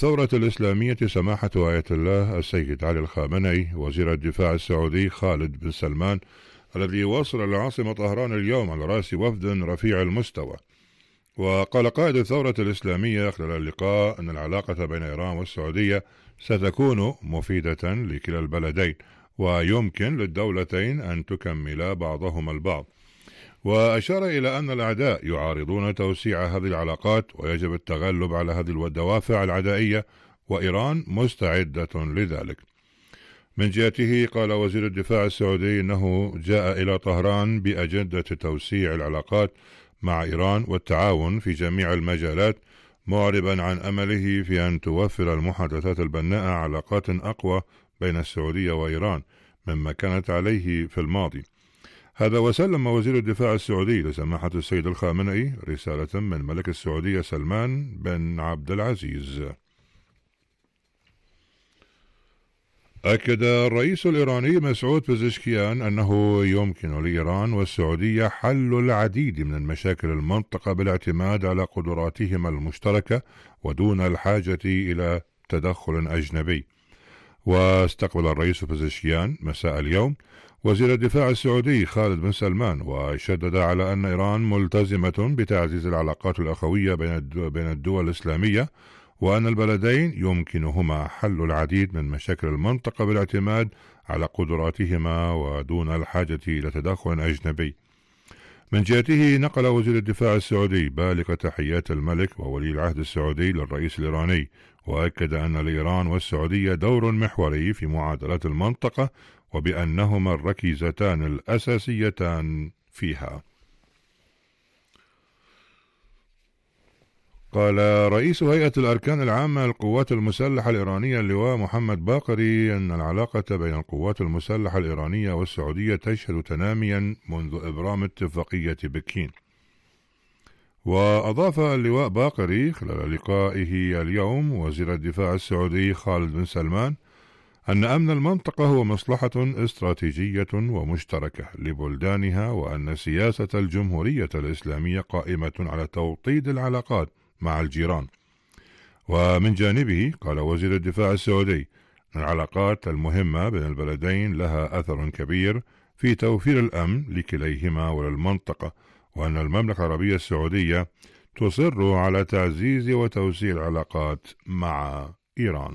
الثورة الإسلامية سماحة آية الله السيد علي الخامنئي وزير الدفاع السعودي خالد بن سلمان الذي وصل العاصمة طهران اليوم على رأس وفد رفيع المستوى. وقال قائد الثورة الإسلامية خلال اللقاء أن العلاقة بين إيران والسعودية ستكون مفيدة لكلا البلدين، ويمكن للدولتين أن تكملا بعضهما البعض. وأشار إلى أن الأعداء يعارضون توسيع هذه العلاقات ويجب التغلب على هذه الدوافع العدائية، وإيران مستعدة لذلك. من جهته قال وزير الدفاع السعودي أنه جاء إلى طهران بأجندة توسيع العلاقات مع إيران والتعاون في جميع المجالات، معربا عن أمله في أن توفر المحادثات البناءة علاقات أقوى بين السعودية وإيران مما كانت عليه في الماضي. هذا وسلم وزير الدفاع السعودي لسماحة السيد الخامنئي رسالة من ملك السعودية سلمان بن عبد العزيز. أكد الرئيس الإيراني مسعود بزشكيان أنه يمكن لإيران والسعودية حل العديد من المشاكل المنطقة بالاعتماد على قدراتهما المشتركة ودون الحاجة إلى تدخل أجنبي. واستقبل الرئيس بزشكيان مساء اليوم وزير الدفاع السعودي خالد بن سلمان، وشدد على أن إيران ملتزمة بتعزيز العلاقات الأخوية بين الدول الإسلامية، وأن البلدين يمكنهما حل العديد من مشاكل المنطقة بالاعتماد على قدراتهما ودون الحاجة إلى تدخل أجنبي. من جهته نقل وزير الدفاع السعودي بالغ تحيات الملك وولي العهد السعودي للرئيس الإيراني، وأكد أن لإيران والسعودية دور محوري في معادلات المنطقة وبأنهما الركيزتان الأساسيتان فيها. قال رئيس هيئة الأركان العامة للقوات المسلحة الإيرانية اللواء محمد باقري أن العلاقة بين القوات المسلحة الإيرانية والسعودية تشهد تناميا منذ إبرام اتفاقية بكين. وأضاف اللواء باقري خلال لقائه اليوم وزير الدفاع السعودي خالد بن سلمان أن أمن المنطقة هو مصلحة استراتيجية ومشتركة لبلدانها، وأن سياسة الجمهورية الإسلامية قائمة على توطيد العلاقات مع الجيران. ومن جانبه قال وزير الدفاع السعودي أن العلاقات المهمة بين البلدين لها أثر كبير في توفير الأمن لكليهما وللمنطقة، وأن المملكة العربية السعودية تصر على تعزيز وتوسيع العلاقات مع إيران.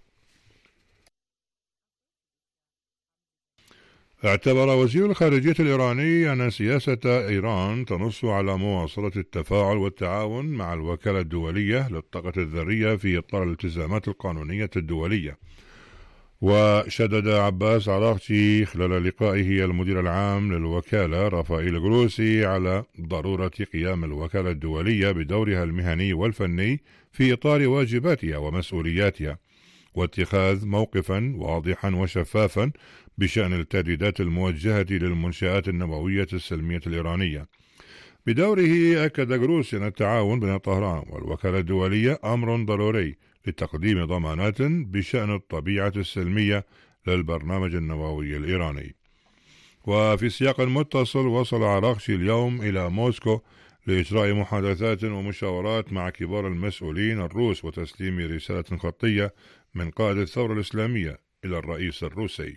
اعتبر وزير الخارجية الإيراني أن سياسة إيران تنص على مواصلة التفاعل والتعاون مع الوكالة الدولية للطاقة الذرية في إطار الالتزامات القانونية الدولية. وشدد عباس عراقجي خلال لقائه المدير العام للوكالة رافائيل جروسي على ضرورة قيام الوكالة الدولية بدورها المهني والفني في إطار واجباتها ومسؤولياتها، واتخاذ موقفا واضحا وشفافا بشأن التهديدات الموجهة للمنشآت النووية السلمية الإيرانية. بدوره أكد جروسي أن التعاون بين طهران والوكالة الدولية أمر ضروري لتقديم ضمانات بشأن الطبيعة السلمية للبرنامج النووي الإيراني. وفي سياق متصل وصل عراقجي اليوم إلى موسكو لإجراء محادثات ومشاورات مع كبار المسؤولين الروس وتسليم رسالة خطية من قائد الثورة الإسلامية إلى الرئيس الروسي.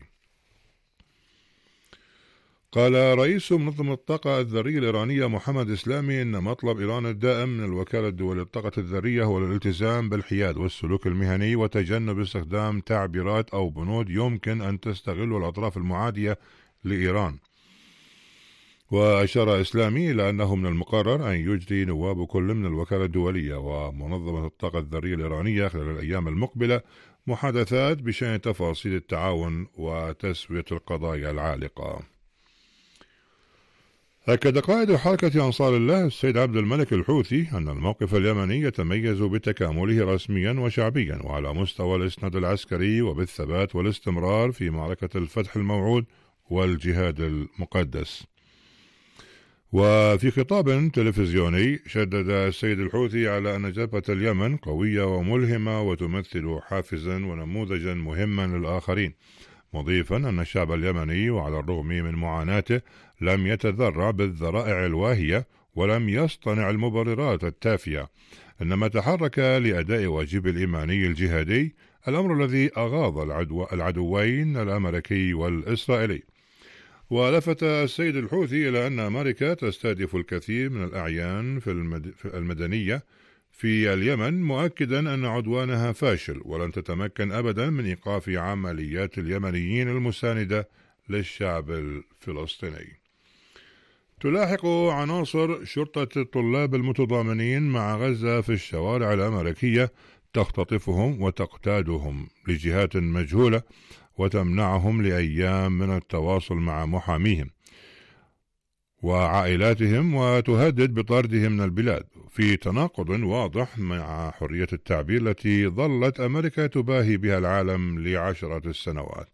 قال رئيس منظمة الطاقة الذرية الإيرانية محمد إسلامي أن مطلب إيران الدائم من الوكالة الدولية للطاقة الذرية هو الالتزام بالحياد والسلوك المهني وتجنب استخدام تعبيرات أو بنود يمكن أن تستغل الأطراف المعادية لإيران. وأشار إسلامي إلى أنه من المقرر أن يجري نواب كل من الوكالة الدولية ومنظمة الطاقة الذرية الإيرانية خلال الأيام المقبلة محادثات بشأن تفاصيل التعاون وتسوية القضايا العالقة. أكد قائد حركة أنصار الله السيد عبد الملك الحوثي أن الموقف اليمني يتميز بتكامله رسميا وشعبيا وعلى مستوى الإسناد العسكري وبالثبات والاستمرار في معركة الفتح الموعود والجهاد المقدس. وفي خطاب تلفزيوني شدد السيد الحوثي على أن جبهة اليمن قوية وملهمة وتمثل حافزا ونموذجا مهما للآخرين، مضيفا أن الشعب اليمني وعلى الرغم من معاناته لم يتذرع بالذرائع الواهية ولم يصطنع المبررات التافهة، إنما تحرك لأداء واجب الإيماني الجهادي، الأمر الذي أغاظ العدوين الأمريكي والإسرائيلي. ولفت السيد الحوثي إلى أن أمريكا تستهدف الكثير من الأعيان المدنية في اليمن، مؤكدا أن عدوانها فاشل ولن تتمكن أبدا من إيقاف عمليات اليمنيين المساندة للشعب الفلسطيني. تلاحق عناصر شرطة الطلاب المتضامنين مع غزة في الشوارع الأمريكية تختطفهم وتقتادهم لجهات مجهولة وتمنعهم لأيام من التواصل مع محاميهم وعائلاتهم وتهدد بطردهم من البلاد، في تناقض واضح مع حرية التعبير التي ظلت أمريكا تباهي بها العالم لعشرات السنوات.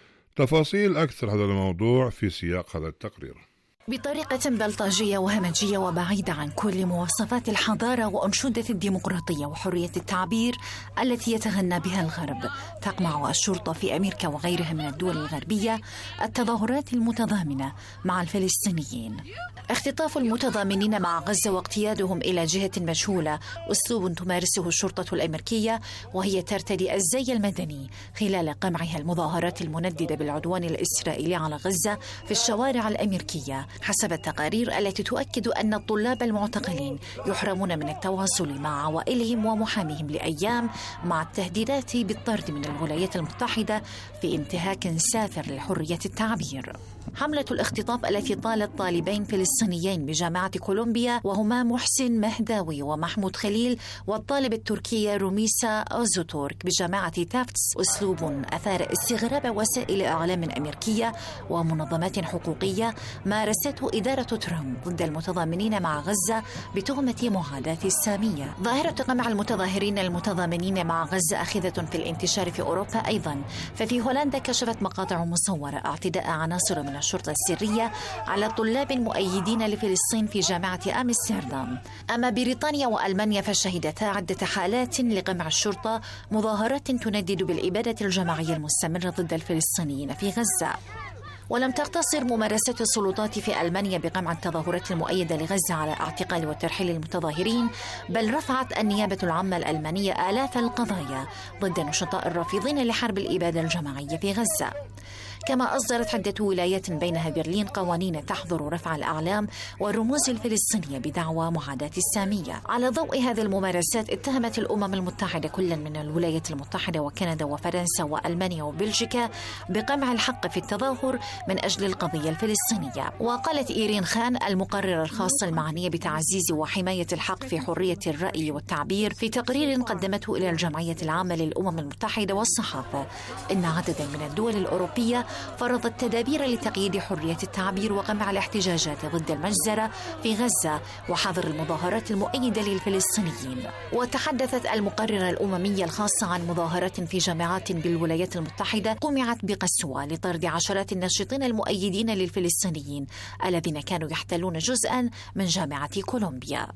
تفاصيل أكثر هذا الموضوع في سياق هذا التقرير. بطريقة بلطجية وهمجية وبعيدة عن كل مواصفات الحضارة وأنشودة الديمقراطية وحرية التعبير التي يتغنى بها الغرب، تقمع الشرطة في أمريكا وغيرها من الدول الغربية التظاهرات المتضامنة مع الفلسطينيين. اختطاف المتضامنين مع غزة واقتيادهم إلى جهة مجهولة أسلوب تمارسه الشرطة الأمريكية، وهي ترتدي الزي المدني خلال قمعها المظاهرات المنددة بالعدوان الإسرائيلي على غزة في الشوارع الأمريكية، حسب التقارير التي تؤكد أن الطلاب المعتقلين يحرمون من التواصل مع عوائلهم ومحاميهم لأيام، مع التهديدات بالطرد من الولايات المتحدة في انتهاك سافر لحرية التعبير. حملة الاختطاف التي طالت طالبين فلسطينيين بجامعة كولومبيا وهما محسن مهداوي ومحمود خليل، والطالب التركية روميسا أوزوتورك بجامعة تافتس، أسلوب أثار استغراب وسائل إعلام أمريكية ومنظمات حقوقية مارسته إدارة ترامب ضد المتضامنين مع غزة بتهمة معاداة السامية. ظاهرة قمع المتظاهرين المتضامنين مع غزة أخذة في الانتشار في أوروبا أيضا، ففي هولندا كشفت مقاطع مصورة اعتداء عناصر من الشرطة السرية على طلاب مؤيدين لفلسطين في جامعة أمستردام. أما بريطانيا وألمانيا فشهدتا عدة حالات لقمع الشرطة مظاهرات تندد بالإبادة الجماعية المستمرة ضد الفلسطينيين في غزة. ولم تقتصر ممارسات السلطات في ألمانيا بقمع التظاهرات المؤيدة لغزة على اعتقال وترحيل المتظاهرين، بل رفعت النيابة العامة الألمانية آلاف القضايا ضد النشطاء الرافضين لحرب الإبادة الجماعية في غزة. كما أصدرت عدة ولايات بينها برلين قوانين تحظر رفع الأعلام والرموز الفلسطينية بدعوى معاداة السامية. على ضوء هذه الممارسات اتهمت الأمم المتحدة كلا من الولايات المتحدة وكندا وفرنسا وألمانيا وبلجيكا بقمع الحق في التظاهر من أجل القضية الفلسطينية. وقالت إيرين خان المقررة الخاصة المعنية بتعزيز وحماية الحق في حرية الرأي والتعبير في تقرير قدمته إلى الجمعية العامة للأمم المتحدة والصحافة، إن عددا من الدول الأوروبية فرضت تدابير لتقييد حرية التعبير وقمع الاحتجاجات ضد المجزرة في غزة وحظر المظاهرات المؤيدة للفلسطينيين. وتحدثت المقررة الأممية الخاصة عن مظاهرات في جامعات بالولايات المتحدة قمعت بقسوة لطرد عشرات الناشطين المؤيدين للفلسطينيين الذين كانوا يحتلون جزءا من جامعة كولومبيا.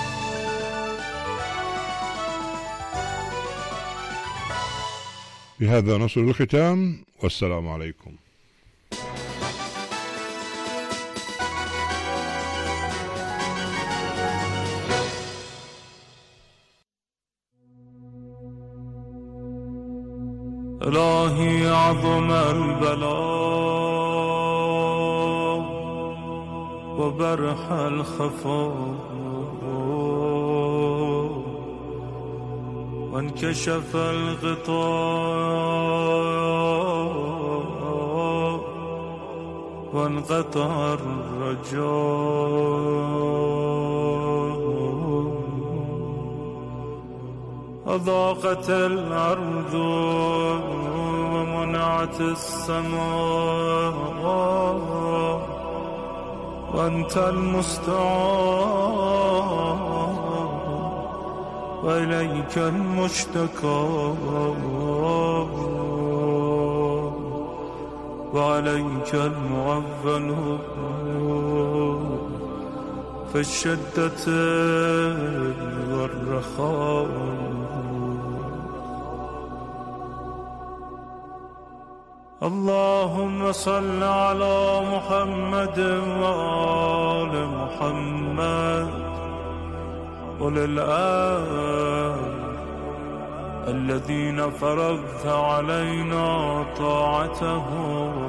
بهذا نصل الختام، والسلام عليكم. إلهي عظم البلاء وبرح الخفاء وانكشف الغطاء وانقطع الرجاء أضاقت الأرض ومنعت السماء وأنت المستعان وإليك المشتكى وعليك المعول في الشدة والرخاء. اللهم صل على محمد وآل محمد وللآل الذين فرضت علينا طاعتهم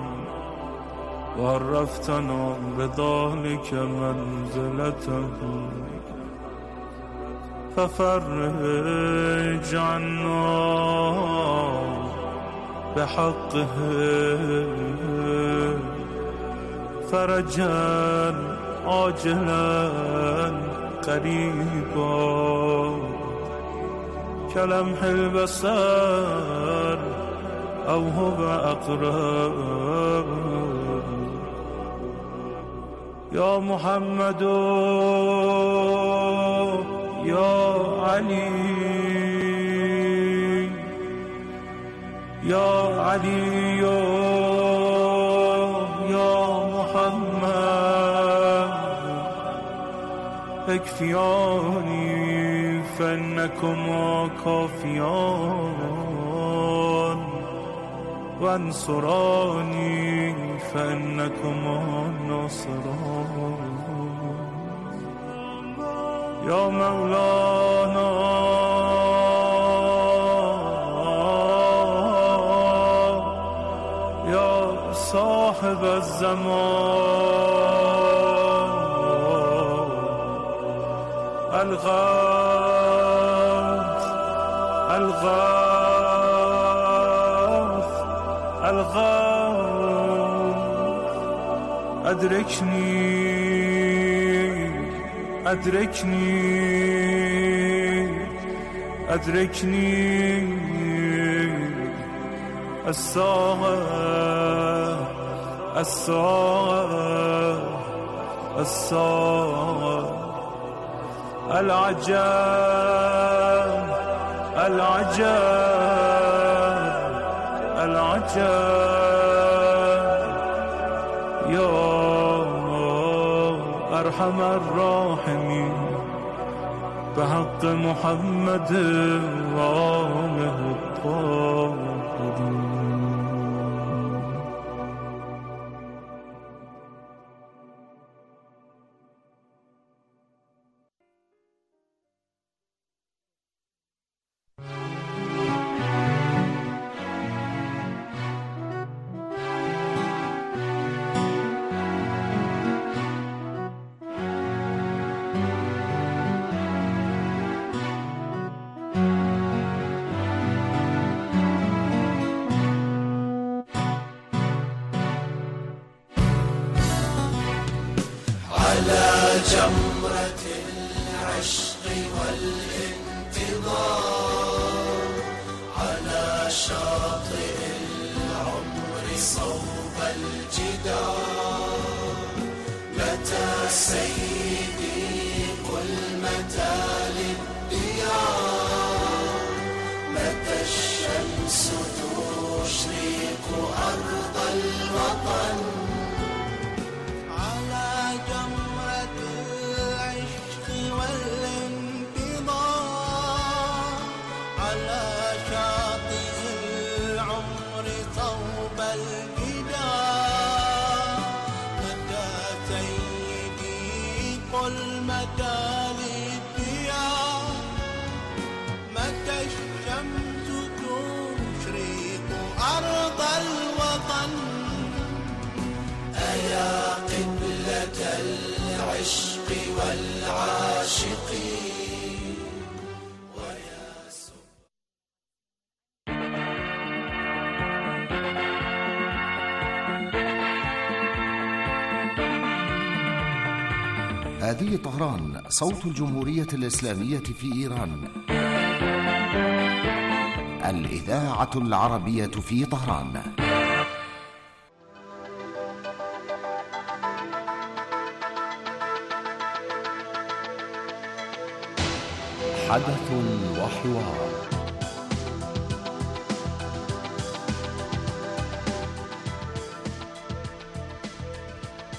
وعرفتنا بذلك منزلتهم، ففرج عنا بحقهم فرجا عاجلا قريبا كلمح البصر أو هو أقرب. يا محمد يا علي يا علي يا محمد اكفياني فإنكما كافيان وانصراني فإنكما ناصران. يا مولانا يا صاحب الزمان الغوث الغوث الغوث أدركني أدركني أدركني الساعة الساعة الساعة العجاب العجاب العجاب. يا أرحم الراحمين بحق محمد وآله الطاهرين. جمرة العشق والانتظار على شاطئ العمر صوب الجدار. متى سيدي قل متى للديار، متى الشمس تشرق أرض الوطن. يا قبلة العشق والعاشقين ويا هذه طهران، صوت الجمهورية الإسلامية في إيران، الإذاعة العربية في طهران. حدث وحوار.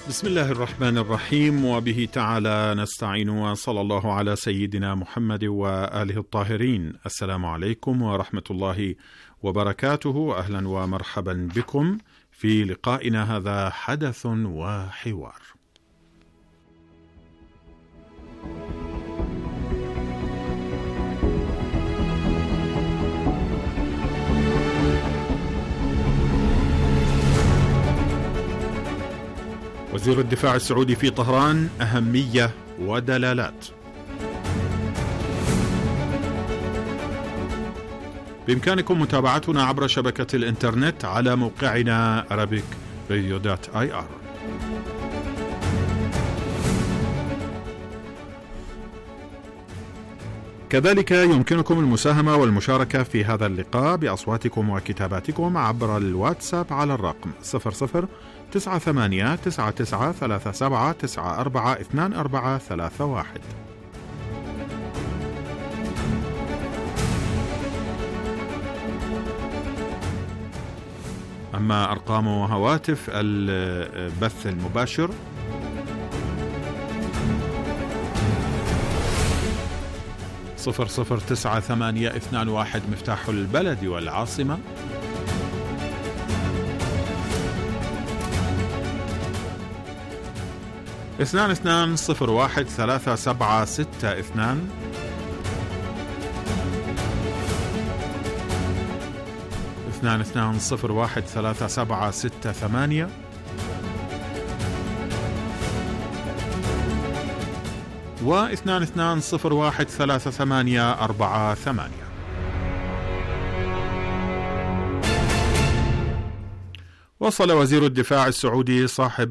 بسم الله الرحمن الرحيم، وبه تعالى نستعين، وصلى الله على سيدنا محمد وآله الطاهرين. السلام عليكم ورحمة الله وبركاته. أهلا ومرحبا بكم في لقائنا هذا حدث وحوار. وزير الدفاع السعودي في طهران: أهمية ودلالات. بإمكانكم متابعتنا عبر شبكة الإنترنت على موقعنا arabic.radio.ir. كذلك يمكنكم المساهمة والمشاركة في هذا اللقاء بأصواتكم وكتاباتكم عبر الواتساب على الرقم 00989937942431. أما أرقام وهواتف البث المباشر 009821 مفتاح البلد والعاصمة، 22013762، 22013768، و22013848. وصل وزير الدفاع السعودي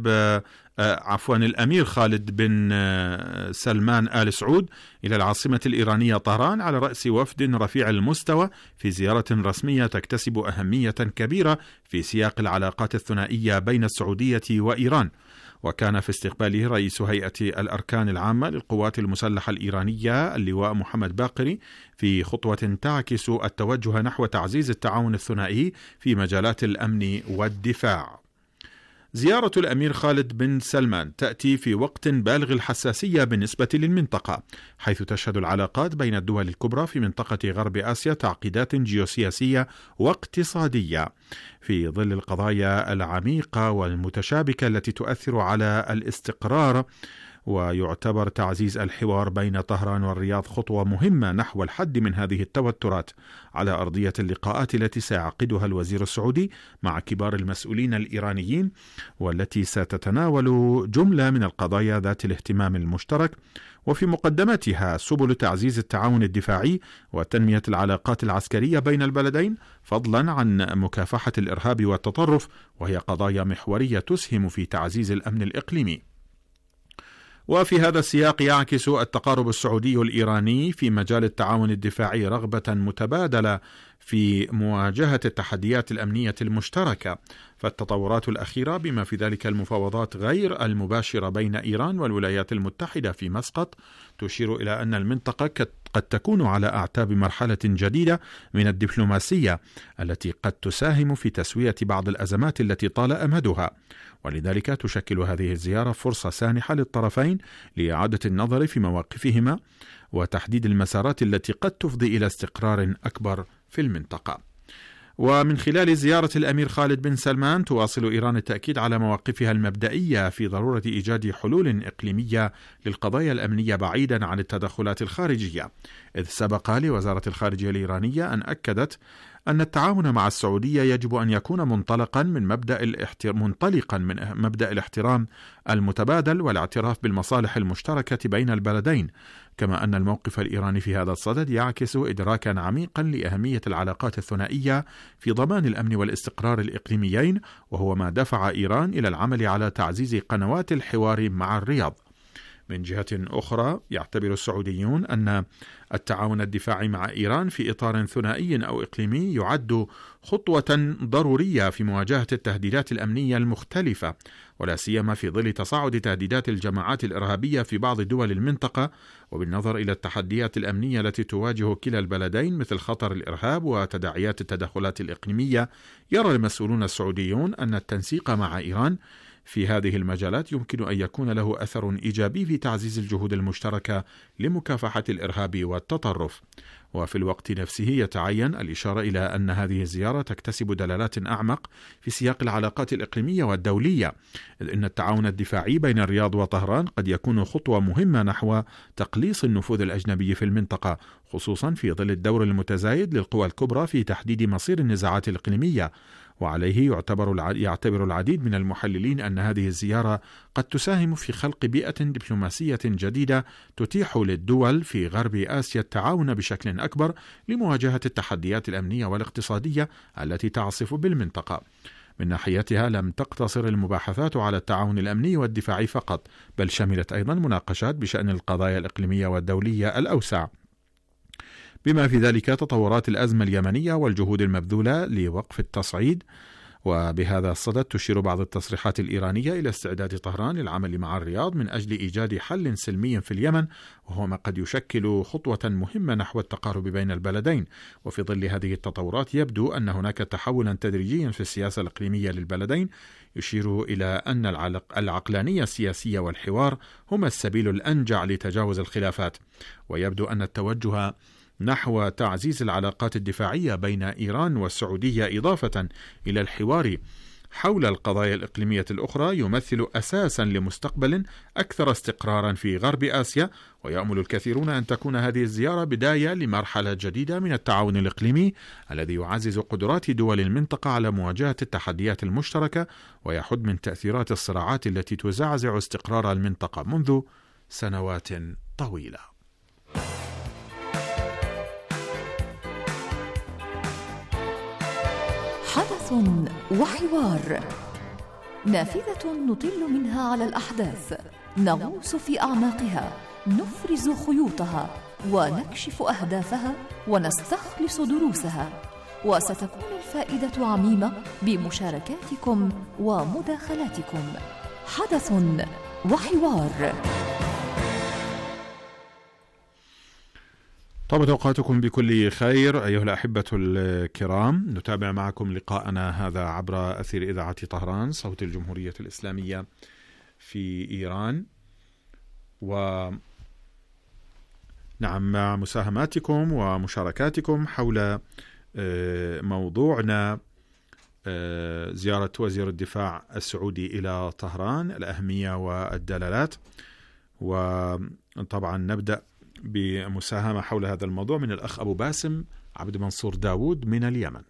الأمير خالد بن سلمان آل سعود إلى العاصمة الإيرانية طهران على رأس وفد رفيع المستوى في زيارة رسمية تكتسب أهمية كبيرة في سياق العلاقات الثنائية بين السعودية وإيران. وكان في استقباله رئيس هيئة الأركان العامة للقوات المسلحة الإيرانية اللواء محمد باقري في خطوة تعكس التوجه نحو تعزيز التعاون الثنائي في مجالات الأمن والدفاع. زيارة الأمير خالد بن سلمان تأتي في وقت بالغ الحساسية بالنسبة للمنطقة، حيث تشهد العلاقات بين الدول الكبرى في منطقة غرب آسيا تعقيدات جيوسياسية واقتصادية في ظل القضايا العميقة والمتشابكة التي تؤثر على الاستقرار. ويعتبر تعزيز الحوار بين طهران والرياض خطوة مهمة نحو الحد من هذه التوترات على أرضية اللقاءات التي سيعقدها الوزير السعودي مع كبار المسؤولين الإيرانيين، والتي ستتناول جملة من القضايا ذات الاهتمام المشترك، وفي مقدمتها سبل تعزيز التعاون الدفاعي وتنمية العلاقات العسكرية بين البلدين، فضلا عن مكافحة الإرهاب والتطرف، وهي قضايا محورية تسهم في تعزيز الأمن الإقليمي. وفي هذا السياق يعكس التقارب السعودي الإيراني في مجال التعاون الدفاعي رغبة متبادلة في مواجهة التحديات الأمنية المشتركة. فالتطورات الأخيرة بما في ذلك المفاوضات غير المباشرة بين إيران والولايات المتحدة في مسقط تشير إلى أن المنطقة قد تكون على أعتاب مرحلة جديدة من الدبلوماسية التي قد تساهم في تسوية بعض الأزمات التي طال أمدها. ولذلك تشكل هذه الزيارة فرصة سانحة للطرفين لإعادة النظر في مواقفهما وتحديد المسارات التي قد تفضي إلى استقرار أكبر في المنطقة. ومن خلال زيارة الأمير خالد بن سلمان تواصل إيران التأكيد على مواقفها المبدئية في ضرورة إيجاد حلول إقليمية للقضايا الأمنية بعيدا عن التدخلات الخارجية، إذ سبق لوزارة الخارجية الإيرانية أن أكدت أن التعاون مع السعودية يجب أن يكون منطلقا من مبدأ الاحترام المتبادل والاعتراف بالمصالح المشتركة بين البلدين، كما أن الموقف الإيراني في هذا الصدد يعكس إدراكا عميقا لأهمية العلاقات الثنائية في ضمان الأمن والاستقرار الإقليميين، وهو ما دفع إيران إلى العمل على تعزيز قنوات الحوار مع الرياض. من جهة أخرى يعتبر السعوديون أن التعاون الدفاعي مع إيران في إطار ثنائي أو إقليمي يعد خطوة ضرورية في مواجهة التهديدات الأمنية المختلفة، ولا سيما في ظل تصاعد تهديدات الجماعات الإرهابية في بعض دول المنطقة، وبالنظر إلى التحديات الأمنية التي تواجه كلا البلدين مثل خطر الإرهاب وتداعيات التدخلات الإقليمية. يرى المسؤولون السعوديون أن التنسيق مع إيران في هذه المجالات يمكن أن يكون له أثر إيجابي في تعزيز الجهود المشتركة لمكافحة الإرهاب والتطرف. وفي الوقت نفسه يتعين الإشارة إلى أن هذه الزيارة تكتسب دلالات أعمق في سياق العلاقات الإقليمية والدولية، إذ إن التعاون الدفاعي بين الرياض وطهران قد يكون خطوة مهمة نحو تقليص النفوذ الأجنبي في المنطقة، خصوصا في ظل الدور المتزايد للقوى الكبرى في تحديد مصير النزاعات الإقليمية. وعليه يعتبر العديد من المحللين أن هذه الزيارة قد تساهم في خلق بيئة دبلوماسية جديدة تتيح للدول في غرب آسيا التعاون بشكل أكبر لمواجهة التحديات الأمنية والاقتصادية التي تعصف بالمنطقة. من ناحيتها لم تقتصر المباحثات على التعاون الأمني والدفاعي فقط، بل شملت أيضا مناقشات بشأن القضايا الإقليمية والدولية الأوسع، بما في ذلك تطورات الأزمة اليمنية والجهود المبذولة لوقف التصعيد. وبهذا الصدد تشير بعض التصريحات الإيرانية إلى استعداد طهران للعمل مع الرياض من أجل إيجاد حل سلمي في اليمن، وهو ما قد يشكل خطوة مهمة نحو التقارب بين البلدين. وفي ظل هذه التطورات يبدو أن هناك تحولا تدريجيا في السياسة الإقليمية للبلدين يشير إلى أن العقلانية السياسية والحوار هما السبيل الأنجع لتجاوز الخلافات. ويبدو أن التوجه نحو تعزيز العلاقات الدفاعية بين إيران والسعودية إضافة إلى الحوار حول القضايا الإقليمية الأخرى يمثل أساسا لمستقبل أكثر استقرارا في غرب آسيا. ويأمل الكثيرون أن تكون هذه الزيارة بداية لمرحلة جديدة من التعاون الإقليمي الذي يعزز قدرات دول المنطقة على مواجهة التحديات المشتركة ويحد من تأثيرات الصراعات التي تزعزع استقرار المنطقة منذ سنوات طويلة. حدث وحوار، نافذة نطل منها على الأحداث، نغوص في أعماقها، نفرز خيوطها ونكشف أهدافها ونستخلص دروسها، وستكون الفائدة عميمة بمشاركاتكم ومداخلاتكم. حدث وحوار. طابت أوقاتكم بكل خير أيها الأحبة الكرام. نتابع معكم لقاءنا هذا عبر أثير إذاعة طهران صوت الجمهورية الإسلامية في إيران، ونعم مع مساهماتكم ومشاركاتكم حول موضوعنا زيارة وزير الدفاع السعودي إلى طهران، الأهمية والدلالات. وطبعا نبدأ بمساهمة حول هذا الموضوع من الأخ أبو باسم عبد منصور داود من اليمن.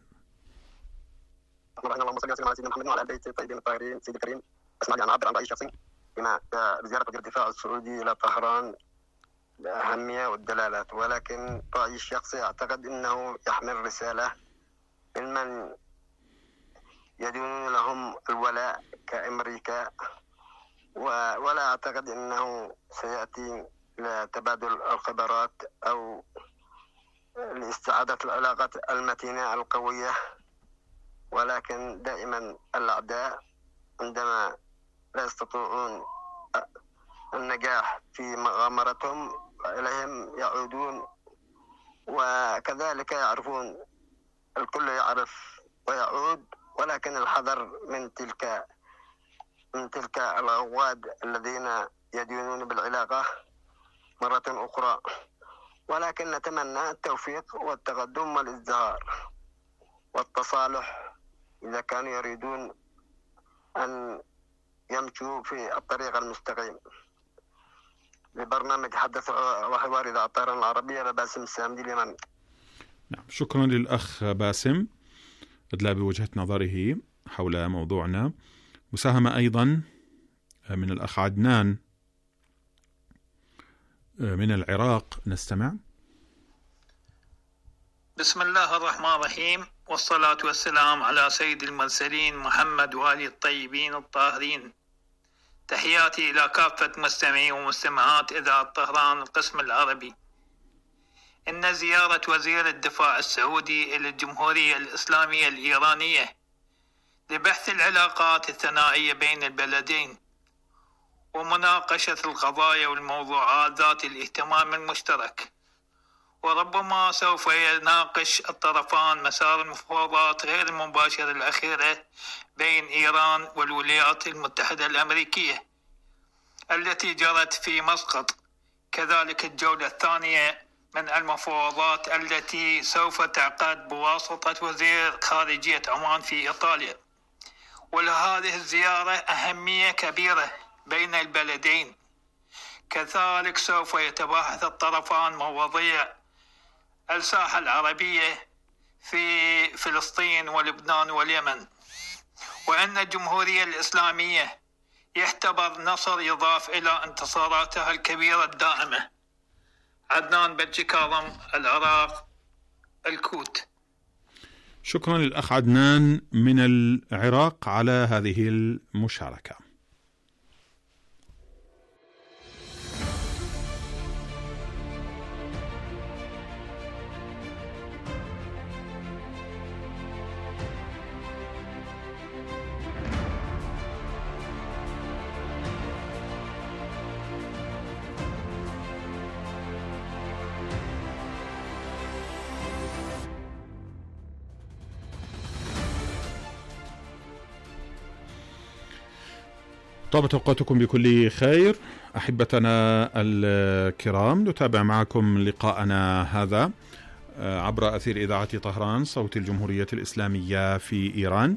اللهم صل على سيدنا محمد وعلى آل بيته الطيبين الطاهرين. سيدي الكريم، اسمح لي أن أعبر عن رأيي الشخصي بما بزيارة وزير الدفاع السعودي إلى طهران، الأهمية والدلالات، ولكن رأيي الشخصي أعتقد أنه يحمل رسالة لمن يدينون لهم الولاء كأمريكا، ولا أعتقد أنه سيأتي لتبادل الخبرات أو لاستعادة العلاقات المتينة القوية، ولكن دائما الأعداء عندما لا يستطيعون النجاح في مغامرتهم إليهم يعودون، وكذلك يعرفون، الكل يعرف ويعود، ولكن الحذر من تلك الغواد الذين يدينون بالعلاقة مرة أخرى. ولكن نتمنى التوفيق والتقدم والازدهار والتصالح إذا كانوا يريدون أن يمشوا في الطريق المستقيم. لبرنامج حدث وحوار إذاعة طهران العربية، باسم السامدي اليمن. نعم، شكرا للأخ باسم أدلى بوجهة نظره حول موضوعنا. مساهمة أيضا من الأخ عدنان من العراق، نستمع. بسم الله الرحمن الرحيم، والصلاة والسلام على سيد المرسلين محمد وآله الطيبين الطاهرين. تحياتي إلى كافة مستمعي ومستمعات إذاعة طهران القسم العربي. إن زيارة وزير الدفاع السعودي إلى الجمهورية الإسلامية الإيرانية لبحث العلاقات الثنائية بين البلدين ومناقشة القضايا والموضوعات ذات الاهتمام المشترك وربما سوف يناقش الطرفان مسار المفاوضات غير المباشرة الأخيرة بين إيران والولايات المتحدة الأمريكية التي جرت في مسقط، كذلك الجولة الثانية من المفاوضات التي سوف تعقد بواسطة وزير خارجية عمان في إيطاليا. ولهذه الزيارة أهمية كبيرة بين البلدين. كذلك سوف يتباحث الطرفان مواضيع الساحة العربية في فلسطين ولبنان واليمن، وأن الجمهورية الإسلامية يعتبر نصر يضاف إلى انتصاراتها الكبيرة الدائمة. عدنان بلجي كاظم، العراق، الكوت. شكرا للأخ عدنان من العراق على هذه المشاركة. طابت أوقاتكم بكل خير أحبتنا الكرام. نتابع معكم لقاءنا هذا عبر أثير إذاعة طهران صوت الجمهورية الإسلامية في إيران،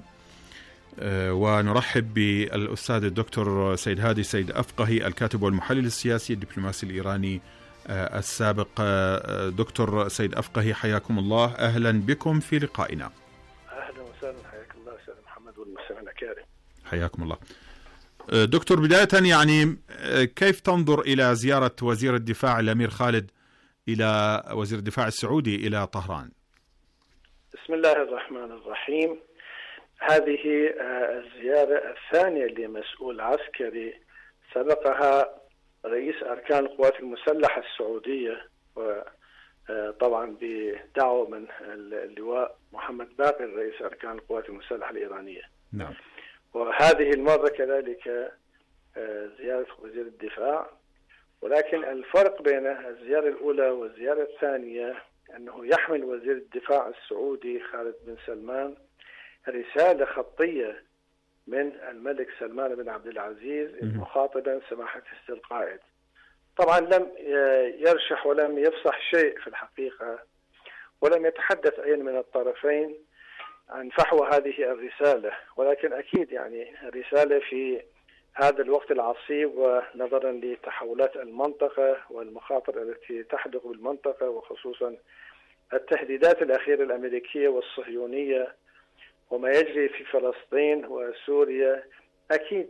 ونرحب بالأستاذ الدكتور سيد هادي سيد أفقهي، الكاتب والمحلل السياسي الدبلوماسي الإيراني السابق. دكتور سيد أفقهي، حياكم الله، أهلا بكم في لقائنا. أهلا وسهلا، حياك الله أستاذ محمد والمستمعين الكرام. حياكم الله. دكتور، بداية يعني كيف تنظر إلى زيارة وزير الدفاع الأمير خالد إلى وزير الدفاع السعودي إلى طهران؟ بسم الله الرحمن الرحيم. هذه الزيارة الثانية لمسؤول عسكري، سبقها رئيس أركان القوات المسلحة السعودية، وطبعا بدعوة من اللواء محمد باقر رئيس أركان القوات المسلحة الإيرانية. نعم. وهذه المرة كذلك زيارة وزير الدفاع، ولكن الفرق بين الزيارة الأولى والزيارة الثانية أنه يحمل وزير الدفاع السعودي خالد بن سلمان رسالة خطية من الملك سلمان بن عبد العزيز مخاطبا سماحة القائد. طبعا لم يرشح ولم يفصح شيء في الحقيقة، ولم يتحدث أي من الطرفين عن فحوى هذه الرسالة، ولكن أكيد يعني رسالة في هذا الوقت العصيب، ونظرا لتحولات المنطقة والمخاطر التي تحدث بالمنطقة، وخصوصا التهديدات الأخيرة الأمريكية والصهيونية وما يجري في فلسطين وسوريا، أكيد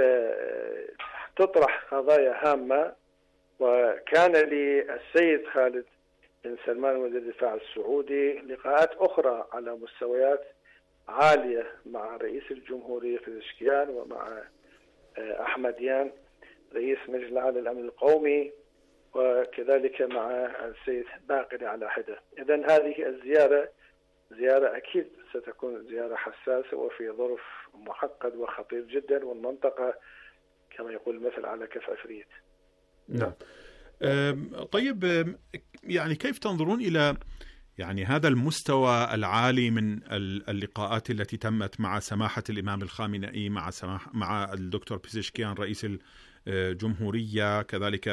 ستطرح قضايا هامة. وكان للسيد خالد بن سلمان وزير الدفاع السعودي لقاءات أخرى على مستويات عالية مع رئيس الجمهورية بزشكيان، ومع أحمديان رئيس مجلس الأعلى للأمن القومي، وكذلك مع السيد باقر على حدة. إذن هذه الزيارة زيارة أكيد ستكون زيارة حساسة وفي ظرف معقد وخطير جدا، والمنطقة كما يقول المثل على كف عفريت. نعم. طيب، يعني كيف تنظرون إلى يعني هذا المستوى العالي من اللقاءات التي تمت مع سماحة الإمام الخامنئي، مع الدكتور بيزشكيان رئيس الجمهورية، كذلك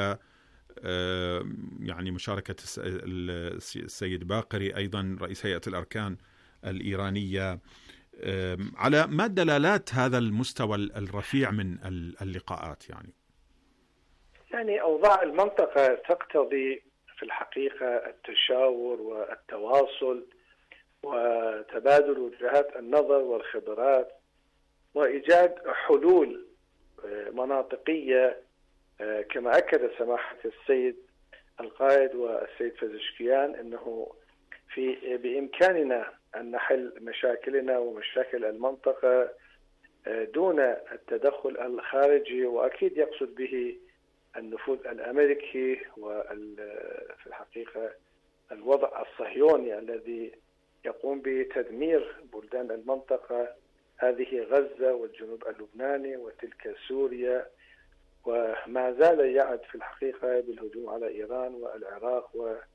يعني مشاركة السيد باقري أيضا رئيس هيئة الأركان الإيرانية، على ما دلالات هذا المستوى الرفيع من اللقاءات؟ يعني أوضاع المنطقة تقتضي في الحقيقة التشاور والتواصل وتبادل وجهات النظر والخبرات، وإيجاد حلول مناطقية، كما أكد سماحة السيد القائد والسيد بيزشكيان أنه بإمكاننا أن نحل مشاكلنا ومشاكل المنطقة دون التدخل الخارجي، وأكيد يقصد به النفوذ الأمريكي وفي الحقيقة الوضع الصهيوني الذي يقوم بتدمير بلدان المنطقة، هذه غزة والجنوب اللبناني وتلك سوريا، وما زال يعد في الحقيقة بالهجوم على إيران والعراق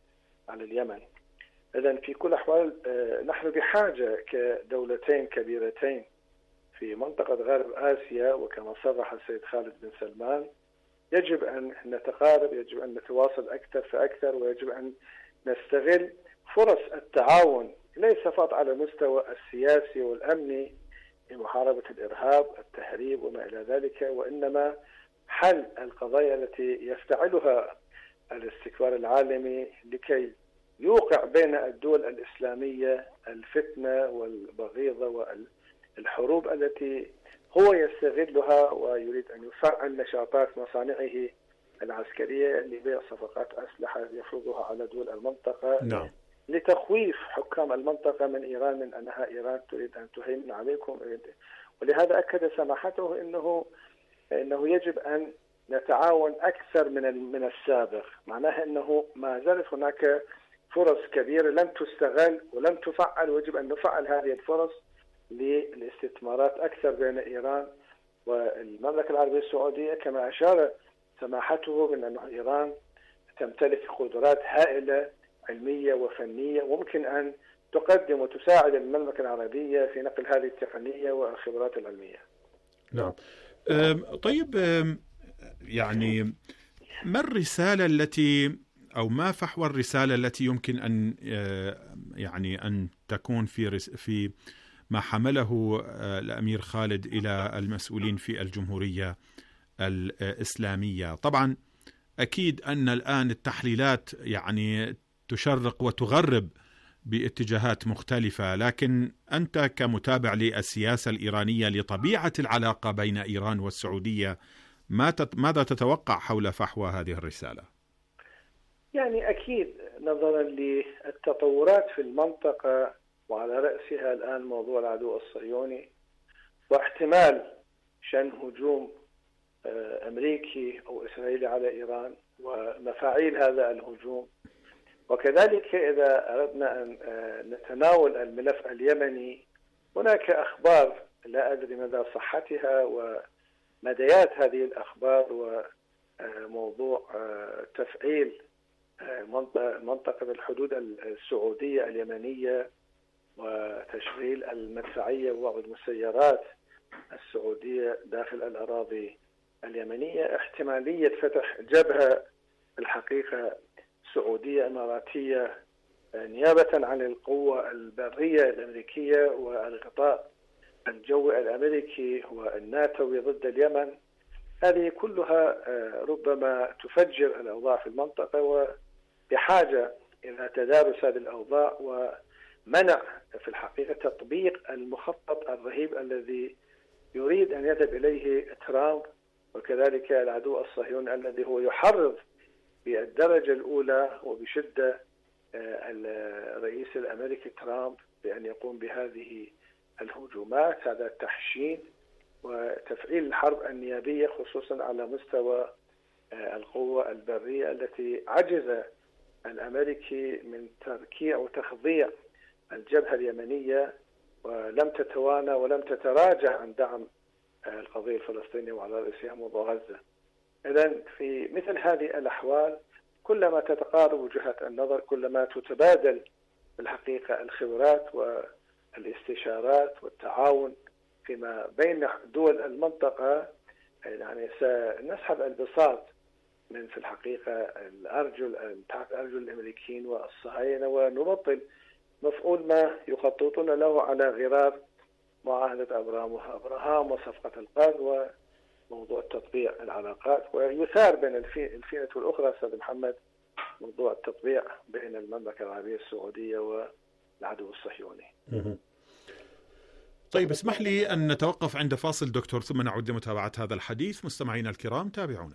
على اليمن. إذن في كل الأحوال نحن بحاجة كدولتين كبيرتين في منطقة غرب آسيا، وكما صرح السيد خالد بن سلمان يجب أن نتقارب، يجب أن نتواصل أكثر فأكثر، ويجب أن نستغل فرص التعاون ليس فقط على المستوى السياسي والأمني لمحاربة الإرهاب التهريب وما إلى ذلك، وإنما حل القضايا التي يفتعلها الاستكبار العالمي لكي يوقع بين الدول الإسلامية الفتنة والبغيضة والحروب التي هو يستغلها، ويريد أن يفعل نشاطات مصانعه العسكرية لبيع صفقات أسلحة يفرضها على دول المنطقة. نعم. لتخويف حكام المنطقة من إيران من أنها إيران تريد أن تهيمن عليكم. ولهذا أكد سماحته إنه يجب أن نتعاون أكثر من السابق. معناها أنه ما زالت هناك فرص كبيرة لم تستغل ولم تفعل، ويجب أن نفعل هذه الفرص للاستثمارات أكثر بين إيران والمملكة العربية السعودية، كما أشار سماحته من أن إيران تمتلك قدرات هائلة علمية وفنية وممكن أن تقدم وتساعد المملكة العربية في نقل هذه التقنية والخبرات العلمية. نعم. طيب، يعني ما الرسالة التي أو ما فحوى الرسالة التي يمكن أن يعني أن تكون في ما حمله الأمير خالد إلى المسؤولين في الجمهورية الإسلامية؟ طبعا أكيد أن الآن التحليلات يعني تشرق وتغرب باتجاهات مختلفة، لكن أنت كمتابع للسياسة الإيرانية لطبيعة العلاقة بين إيران والسعودية ماذا تتوقع حول فحوى هذه الرسالة؟ يعني أكيد نظرا للتطورات في المنطقة وعلى رأسها الآن موضوع العدو الصهيوني واحتمال شن هجوم أمريكي أو إسرائيلي على إيران ومفاعيل هذا الهجوم، وكذلك إذا أردنا أن نتناول الملف اليمني هناك أخبار لا أدري مدى صحتها ومديات هذه الأخبار، وموضوع تفعيل منطقة الحدود السعودية اليمنية وتشغيل المدفعية وبعض المسيرات السعودية داخل الأراضي اليمنية، احتمالية فتح جبهة الحقيقة سعودية إماراتية نيابة عن القوة البرية الأمريكية والغطاء الجوي الأمريكي والناتوي ضد اليمن. هذه كلها ربما تفجر الأوضاع في المنطقة، وبحاجة إلى تدارس هذه الأوضاع ومنع في الحقيقة تطبيق المخطط الرهيب الذي يريد أن يذهب إليه ترامب وكذلك العدو الصهيوني الذي هو يحرض بالدرجة الأولى وبشدة الرئيس الأمريكي ترامب بأن يقوم بهذه الهجومات. هذا تحشيد وتفعيل الحرب النيابية خصوصا على مستوى القوة البرية التي عجز الأمريكي من تركيع وتخضيع الجبهة اليمنية ولم تتوانى ولم تتراجع عن دعم القضية الفلسطينية وعلى رأسها موضوع غزة. إذن في مثل هذه الأحوال كلما تتقارب وجهات النظر كلما تتبادل الحقيقة الخبرات والاستشارات والتعاون فيما بين دول المنطقة. يعني سنسحب البساط من في الحقيقة الأرجل تحت أرجل الأمريكيين والصهاينة ونبطل مفعول ما يخططون له على غرار معاهدة أبراهام وصفقة القرن وموضوع تطبيع العلاقات، ويثار بين الفئة والأخرى أستاذ محمد موضوع التطبيع بين المملكة العربية السعودية والعدو الصهيوني. طيب، اسمح لي أن نتوقف عند فاصل دكتور ثم نعود لمتابعة هذا الحديث. مستمعينا الكرام تابعونا.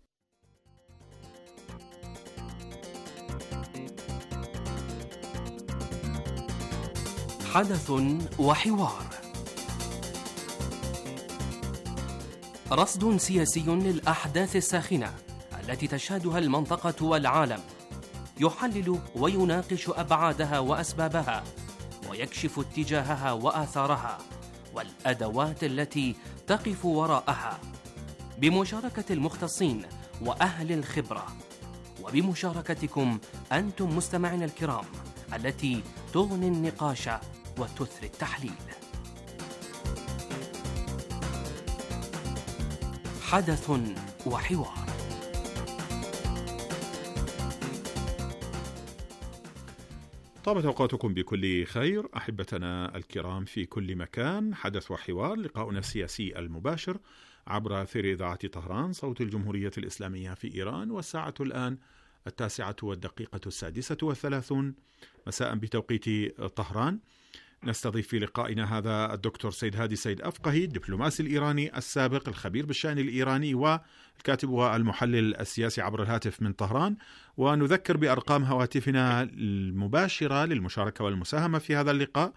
حدث وحوار، رصد سياسي للأحداث الساخنة التي تشهدها المنطقة والعالم، يحلل ويناقش أبعادها وأسبابها ويكشف اتجاهها وآثارها والأدوات التي تقف وراءها بمشاركة المختصين وأهل الخبرة، وبمشاركتكم أنتم مستمعين الكرام التي تغني النقاش وتثري التحليل. حدث وحوار. طابت أوقاتكم بكل خير أحبتنا الكرام في كل مكان. حدث وحوار، لقاؤنا السياسي المباشر عبر أثير إذاعة طهران صوت الجمهورية الإسلامية في إيران، والساعة الآن 9:36 مساء بتوقيت طهران. نستضيف في لقائنا هذا الدكتور سيد هادي سيد أفقهي، الدبلوماسي الإيراني السابق الخبير بالشأن الإيراني والكاتب والمحلل السياسي عبر الهاتف من طهران. ونذكر بأرقام هواتفنا المباشرة للمشاركة والمساهمة في هذا اللقاء: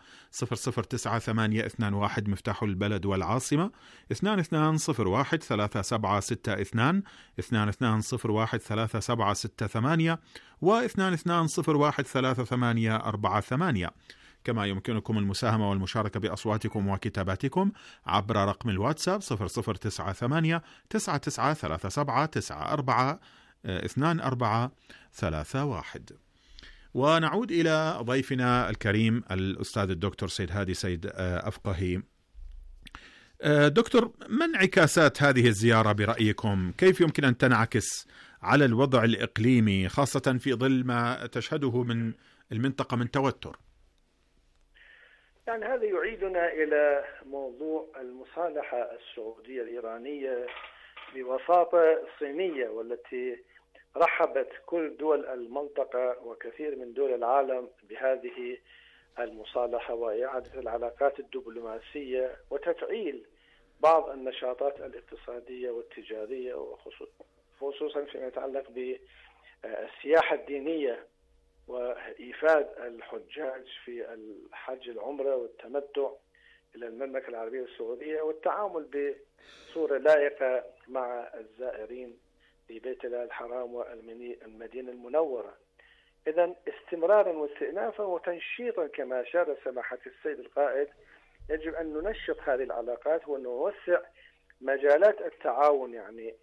009821 مفتاح البلد والعاصمة، 22013762، 22013768، و22013848. كما يمكنكم المساهمة والمشاركة بأصواتكم وكتاباتكم عبر رقم الواتساب 0098-3937-94-2431. ونعود إلى ضيفنا الكريم الأستاذ الدكتور سيد هادي سيد أفقهي. دكتور، ما انعكاسات هذه الزيارة برأيكم؟ كيف يمكن أن تنعكس على الوضع الإقليمي، خاصة في ظل ما تشهده من المنطقة من توتر؟ يعني هذا يعيدنا إلى موضوع المصالحة السعودية الإيرانية بوساطة صينية، والتي رحبت كل دول المنطقة وكثير من دول العالم بهذه المصالحة وإعادة العلاقات الدبلوماسية وتفعيل بعض النشاطات الاقتصادية والتجارية، وخصوصا فيما يتعلق بالسياحة الدينية وإيفاد الحجاج في الحج العمرة والتمتع إلى المملكة العربية السعودية، والتعامل بصورة لائقة مع الزائرين لبيت الله الحرام والمدينة المنورة. إذن استمرارا واستئنافا وتنشيطا كما أشار سماحة السيد القائد، يجب أن ننشط هذه العلاقات ونوسع مجالات التعاون. يعني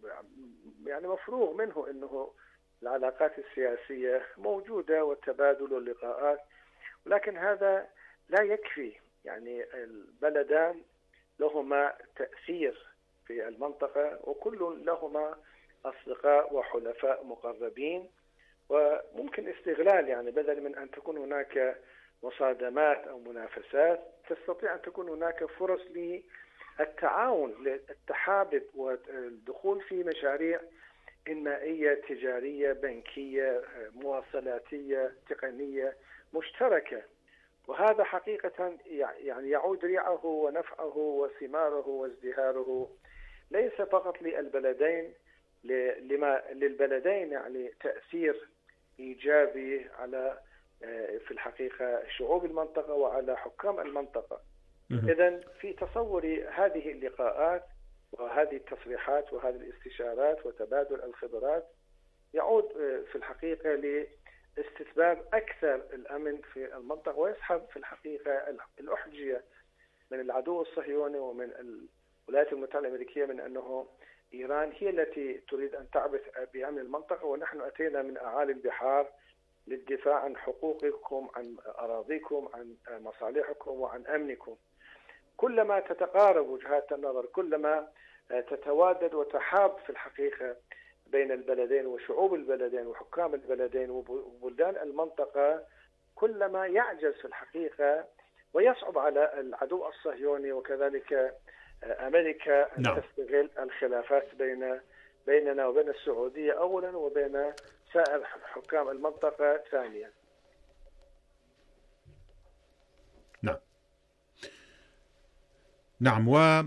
مفروغ منه أنه العلاقات السياسية موجودة والتبادل واللقاءات، ولكن هذا لا يكفي. يعني البلدان لهما تأثير في المنطقة، وكل لهما أصدقاء وحلفاء مقربين، وممكن استغلال، يعني بدل من أن تكون هناك مصادمات أو منافسات، تستطيع أن تكون هناك فرص للتعاون، للتحابب والدخول في مشاريع إنمائية تجارية بنكية مواصلاتية تقنية مشتركة. وهذا حقيقة يعني يعود ريعه ونفعه وثماره وازدهاره ليس فقط للبلدين، للبلدين يعني تأثير إيجابي على في الحقيقة شعوب المنطقة وعلى حكام المنطقة. إذن في تصوري هذه اللقاءات وهذه التصريحات وهذه الاستشارات وتبادل الخبرات يعود في الحقيقة لاستتباب أكثر الأمن في المنطقة، ويسحب في الحقيقة الأحجية من العدو الصهيوني ومن الولايات المتحدة الأمريكية من أنه إيران هي التي تريد أن تعبث بأمن المنطقة، ونحن أتينا من أعالي البحار للدفاع عن حقوقكم، عن أراضيكم، عن مصالحكم وعن أمنكم. كلما تتقارب وجهات النظر، كلما تتوادد وتحاب في الحقيقة بين البلدين وشعوب البلدين وحكام البلدين وبلدان المنطقة، كلما يعجز في الحقيقة ويصعب على العدو الصهيوني وكذلك أمريكا أن تستغل الخلافات بيننا وبين السعودية أولا وبين سائر حكام المنطقة ثانيا. نعم. و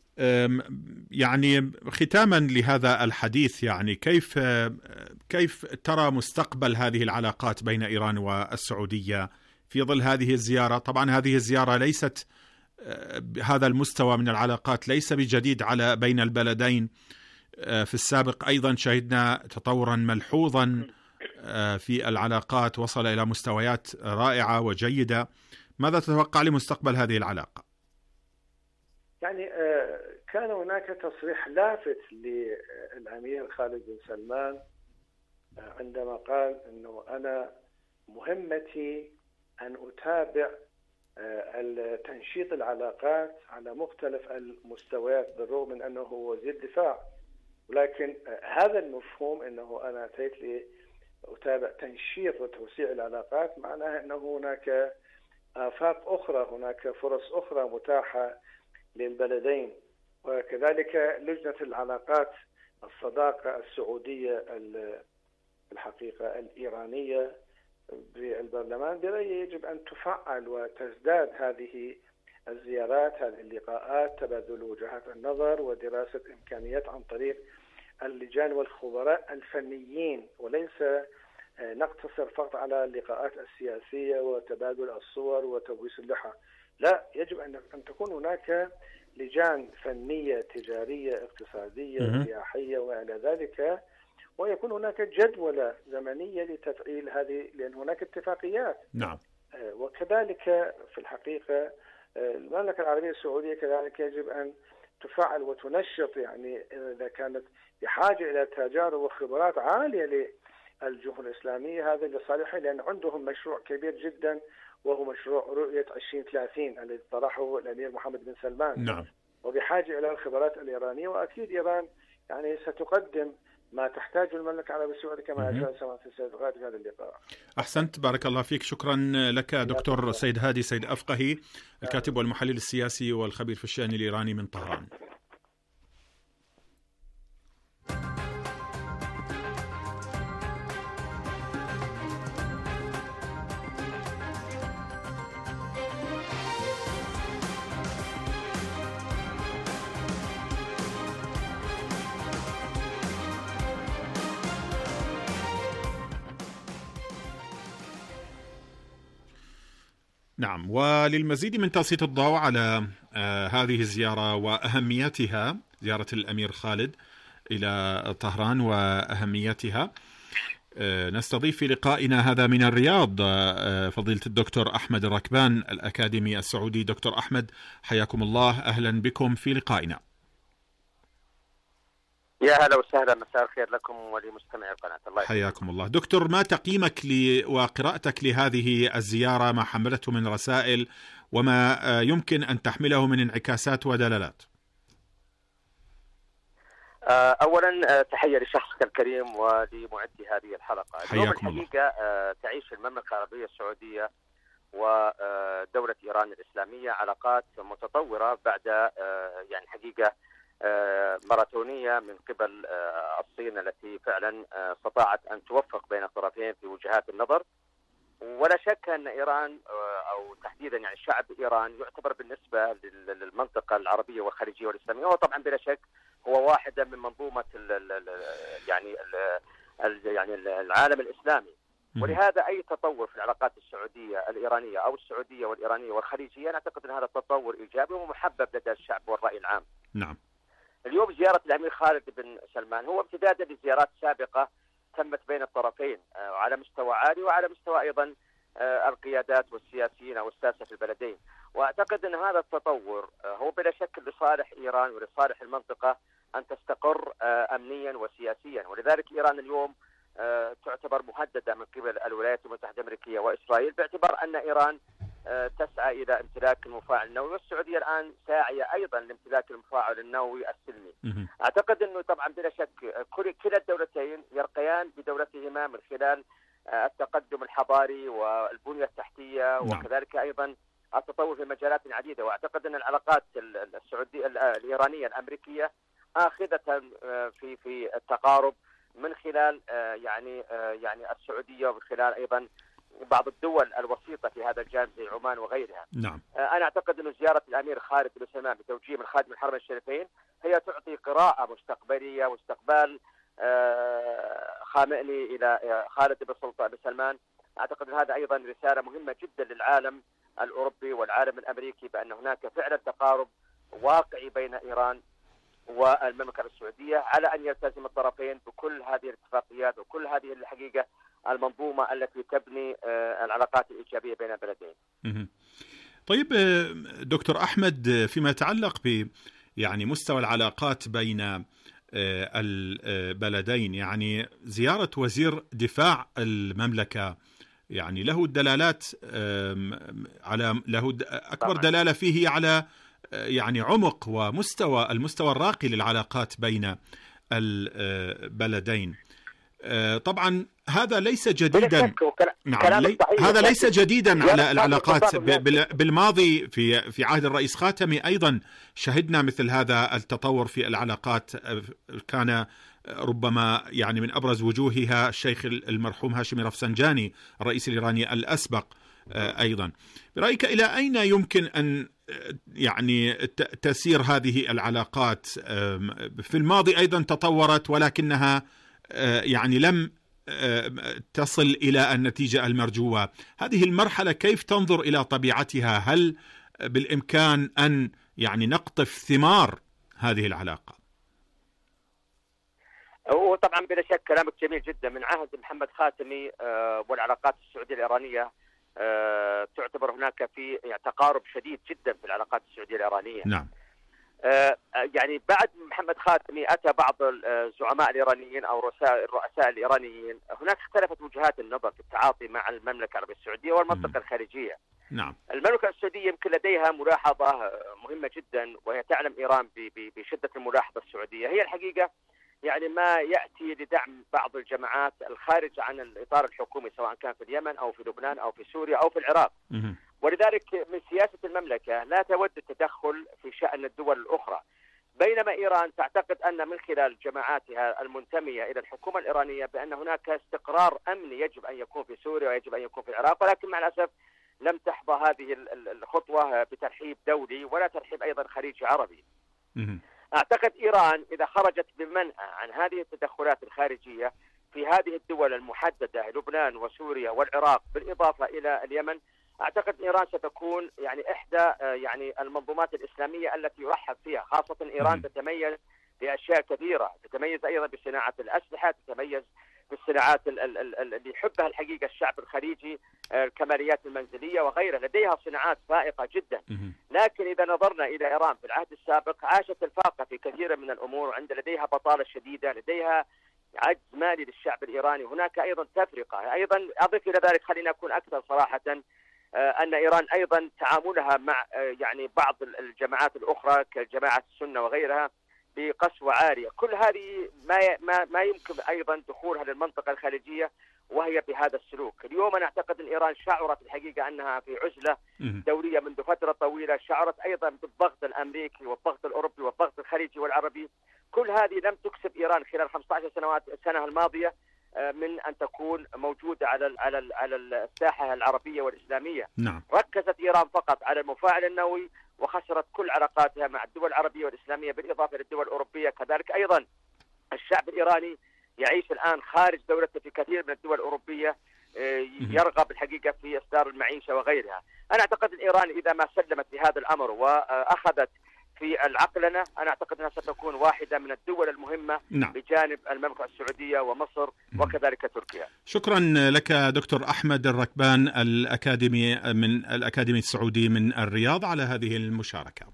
يعني ختاما لهذا الحديث، يعني كيف ترى مستقبل هذه العلاقات بين إيران والسعودية في ظل هذه الزيارة؟ طبعا هذه الزيارة ليست هذا المستوى من العلاقات ليس بجديد على بين البلدين. في السابق أيضا شهدنا تطورا ملحوظا في العلاقات، وصل إلى مستويات رائعة وجيدة. ماذا تتوقع لمستقبل هذه العلاقة؟ يعني كان هناك تصريح لافت للأمير خالد بن سلمان عندما قال أنه أنا مهمتي أن أتابع تنشيط العلاقات على مختلف المستويات، بالرغم من أنه هو وزير دفاع، ولكن هذا المفهوم أنه أنا أتيت لأتابع تنشيط وتوسيع العلاقات معناها أنه هناك آفاق أخرى، هناك فرص أخرى متاحة للبلدين. وكذلك لجنة العلاقات الصداقة السعودية الحقيقة الإيرانية بالبرلمان برأيي يجب أن تفعل وتزداد هذه الزيارات، هذه اللقاءات، تبادل وجهات النظر ودراسة إمكانيات عن طريق اللجان والخبراء الفنيين، وليس نقتصر فقط على اللقاءات السياسية وتبادل الصور وتبويس اللحى. لا، يجب أن تكون هناك لجان فنية تجارية اقتصادية سياحية وإلى ذلك، ويكون هناك جدولة زمنية لتفعيل هذه، لأن هناك اتفاقيات. نعم. وكذلك في الحقيقة المملكة العربية السعودية كذلك يجب أن تفعل وتنشط، يعني إذا كانت بحاجة إلى تجارب وخبرات عالية للجمهورية الإسلامية، هذا لصالحها، لأن عندهم مشروع كبير جدا وهو مشروع رؤية 2030 الذي طرحه الأمير محمد بن سلمان. نعم. وبحاجة إلى الخبرات الإيرانية، وأكيد إيران يعني ستقدم ما تحتاج المملكة العربية السعودية كما أشار سماحة السيد القائد في هذا اللقاء. أحسنت، بارك الله فيك. شكرا لك دكتور سيد هادي سيد أفقهي، الكاتب والمحلل السياسي والخبير في الشأن الإيراني من طهران. نعم، وللمزيد من تسليط الضوء على هذه الزيارة وأهميتها، زيارة الأمير خالد إلى طهران وأهميتها، نستضيف في لقائنا هذا من الرياض فضيلة الدكتور أحمد الركبان الأكاديمي السعودي. دكتور أحمد، حياكم الله، أهلا بكم في لقائنا. يا هلا وسهلا، مساء الخير لكم ولمستمعي القناة. الله حياكم الله. دكتور، ما تقييمك وقراءتك لهذه الزيارة، ما حملته من رسائل وما يمكن أن تحمله من انعكاسات ودلالات؟ أولا تحية لشخصك الكريم ولمعدي هذه الحلقة. حياكم الله. الحقيقة تعيش المملكة العربية السعودية ودولة إيران الإسلامية علاقات متطورة بعد يعني حقيقة ماراثونية من قبل الصين، التي فعلا استطاعت أن توفق بين الطرفين في وجهات النظر. ولا شك أن إيران أو تحديدا يعني شعب إيران يعتبر بالنسبة للمنطقة العربية والخليجية والإسلامية، هو طبعا بلا شك هو واحدة من منظومة يعني العالم الإسلامي. ولهذا أي تطور في العلاقات السعودية الإيرانية أو السعودية والإيرانية والخليجية، أنا أعتقد أن هذا التطور إيجابي ومحبب لدى الشعب والرأي العام. نعم. اليوم زيارة الأمير خالد بن سلمان هو امتدادا لزيارات سابقة تمت بين الطرفين على مستوى عالي وعلى مستوى أيضا القيادات والسياسيين أو الساسة في البلدين. وأعتقد أن هذا التطور هو بلا شك لصالح إيران ولصالح المنطقة أن تستقر أمنيا وسياسيا. ولذلك إيران اليوم تعتبر مهددة من قبل الولايات المتحدة الأمريكية وإسرائيل، باعتبار أن إيران تسعى إلى امتلاك المفاعل النووي، والسعودية الآن ساعية أيضا لامتلاك المفاعل النووي السلمي. أعتقد أنه طبعا بلا شك كلا الدولتين يرقيان بدولتهما من خلال التقدم الحضاري والبنية التحتية وكذلك أيضا التطور في مجالات عديدة. وأعتقد أن العلاقات السعودية الإيرانية الأمريكية آخذة في التقارب من خلال يعني السعودية ومن خلال أيضا بعض الدول الوسيطة في هذا الجانب زي عمان وغيرها. نعم. أنا أعتقد أن زيارة الأمير خالد بن سلمان بتوجيه من خادم الحرمين الشريفين هي تعطي قراءة مستقبلية واستقبال خامنئي إلى خالد بن سلمان. أعتقد أن هذا أيضا رسالة مهمة جدا للعالم الأوروبي والعالم الأمريكي بأن هناك فعلا تقارب واقعي بين إيران والمملكة السعودية، على أن يلتزم الطرفين بكل هذه الاتفاقيات وكل هذه الحقيقة المنظومة التي تبني العلاقات الإيجابية بين البلدين. طيب دكتور أحمد، فيما يتعلق ب يعني مستوى العلاقات بين البلدين. يعني زيارة وزير دفاع المملكة يعني له دلالات أكبر دلالة فيه على يعني عمق ومستوى المستوى الراقي للعلاقات بين البلدين. طبعا هذا ليس جديدا. نعم، هذا ليس جديدا على العلاقات. بالماضي في عهد الرئيس خاتمي أيضا شهدنا مثل هذا التطور في العلاقات. كان ربما يعني من أبرز وجوهها الشيخ المرحوم هاشمي رفسنجاني الرئيس الإيراني الأسبق أيضا. برأيك إلى أين يمكن أن يعني تسير هذه العلاقات؟ في الماضي أيضا تطورت ولكنها يعني لم تصل إلى النتيجة المرجوة. هذه المرحلة كيف تنظر إلى طبيعتها؟ هل بالإمكان أن يعني نقطف ثمار هذه العلاقة؟ وطبعا بلا شك كلامك جميل جدا. من عهد محمد خاتمي والعلاقات السعودية الإيرانية تعتبر هناك في تقارب شديد جدا في العلاقات السعودية الإيرانية. نعم. يعني بعد محمد خاتمي أتى بعض الزعماء الإيرانيين أو الرؤساء الإيرانيين، هناك اختلفت وجهات النظر في التعاطي مع المملكة العربية السعودية والمنطقة الخارجية. نعم. المملكة السعودية يمكن لديها ملاحظة مهمة جدا، وهي تعلم إيران بشدة الملاحظة السعودية. هي الحقيقة يعني ما يأتي لدعم بعض الجماعات الخارج عن الإطار الحكومي، سواء كان في اليمن أو في لبنان أو في سوريا أو في العراق. ولذلك من سياسة المملكة لا تود التدخل في شأن الدول الأخرى، بينما إيران تعتقد أن من خلال جماعاتها المنتمية إلى الحكومة الإيرانية بأن هناك استقرار أمني يجب أن يكون في سوريا ويجب أن يكون في العراق، ولكن مع الأسف لم تحظى هذه الخطوة بترحيب دولي ولا ترحيب أيضا خليجي عربي. أعتقد إيران إذا خرجت بمنأى عن هذه التدخلات الخارجية في هذه الدول المحددة لبنان وسوريا والعراق بالإضافة إلى اليمن، أعتقد إيران ستكون يعني إحدى يعني المنظومات الإسلامية التي يرحب فيها، خاصة إيران تتميز بأشياء كثيرة، تتميز أيضا بصناعة الأسلحة، تتميز بالصناعات اللي يحبها الحقيقة الشعب الخليجي، الكماليات المنزلية وغيرها، لديها صناعات فائقة جدا. لكن إذا نظرنا إلى إيران في العهد السابق عاشت الفاقة في كثير من الأمور، لديها بطالة شديدة، لديها عجز مالي للشعب الإيراني، هناك أيضا تفرقة. أيضا أضيف إلى ذلك، خلينا أكون أكثر صراحة، أن إيران أيضا تعاملها مع يعني بعض الجماعات الأخرى كجماعة السنة وغيرها بقسوة عارية. كل هذه ما يمكن أيضا دخولها للمنطقة الخليجية وهي بهذا السلوك. اليوم أنا أعتقد أن إيران شعرت الحقيقة أنها في عزلة دولية منذ فترة طويلة، شعرت أيضا بالضغط الأمريكي والضغط الأوروبي والضغط الخليجي والعربي. كل هذه لم تكسب إيران خلال 15 سنة الماضية من أن تكون موجودة على الساحة العربية والإسلامية. نعم. ركزت إيران فقط على المفاعل النووي وخسرت كل علاقاتها مع الدول العربية والإسلامية بالإضافة للدول الأوروبية. كذلك أيضا الشعب الإيراني يعيش الآن خارج دولته في كثير من الدول الأوروبية، يرغب الحقيقة في إصدار المعيشة وغيرها. أنا أعتقد أن إيران إذا ما سلمت بهذا الأمر وأخذت في العقلنة، أنا أعتقد أنها ستكون واحدة من الدول المهمة بجانب المملكة السعودية ومصر وكذلك تركيا. شكرا لك دكتور أحمد الركبان الأكاديمي من الأكاديمي السعودي من الرياض على هذه المشاركة.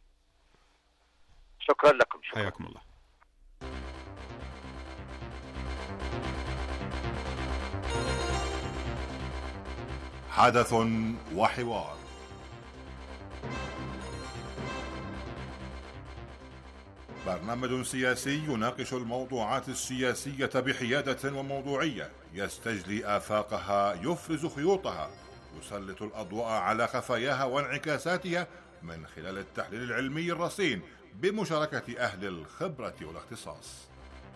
شكرا لكم. حياكم الله. حدث وحوار. برنامج سياسي يناقش الموضوعات السياسية بحيادة وموضوعية، يستجلي آفاقها، يفرز خيوطها، يسلط الأضواء على خفاياها وانعكاساتها من خلال التحليل العلمي الرصين بمشاركة أهل الخبرة والاختصاص.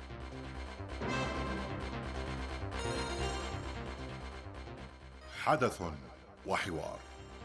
حدث وحوار.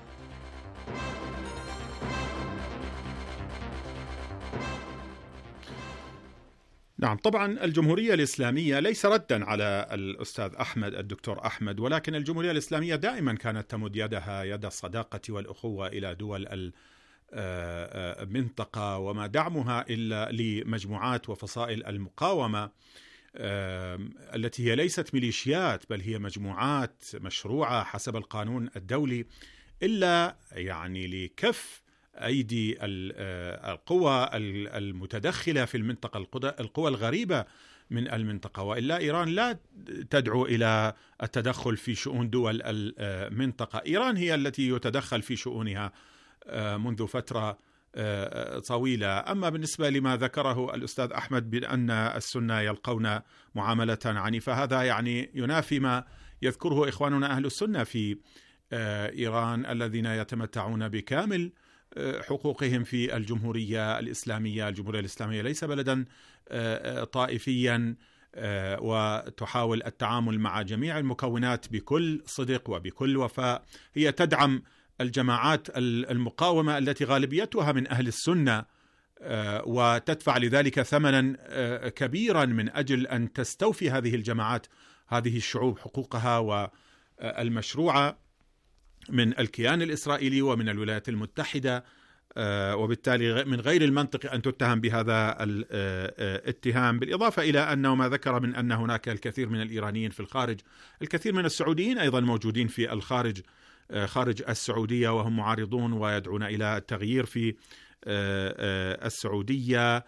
نعم، طبعا الجمهورية الإسلامية ليس ردا على الأستاذ أحمد الدكتور أحمد، ولكن الجمهورية الإسلامية دائما كانت تمد يدها يد الصداقة والأخوة إلى دول المنطقة، وما دعمها إلا لمجموعات وفصائل المقاومة التي هي ليست ميليشيات، بل هي مجموعات مشروعة حسب القانون الدولي، إلا يعني لكف أيدي القوى المتدخلة في المنطقة، القوى الغريبة من المنطقة، وإلا إيران لا تدعو إلى التدخل في شؤون دول المنطقة. إيران هي التي يتدخل في شؤونها منذ فترة طويلة. أما بالنسبة لما ذكره الأستاذ أحمد بأن السنة يلقون معاملة عنيفة، هذا يعني ينافي ما يذكره إخواننا أهل السنة في إيران الذين يتمتعون بكامل حقوقهم في الجمهورية الإسلامية. الجمهورية الإسلامية ليس بلدا طائفيا، وتحاول التعامل مع جميع المكونات بكل صدق وبكل وفاء. هي تدعم الجماعات المقاومة التي غالبيتها من أهل السنة، وتدفع لذلك ثمنا كبيرا من أجل أن تستوفي هذه الجماعات، هذه الشعوب، حقوقها والمشروعة من الكيان الإسرائيلي ومن الولايات المتحدة. وبالتالي من غير المنطق أن تتهم بهذا الاتهام. بالإضافة إلى أنه ما ذكر من أن هناك الكثير من الإيرانيين في الخارج، الكثير من السعوديين أيضا موجودين في الخارج، خارج السعودية، وهم معارضون ويدعون إلى التغيير في السعودية،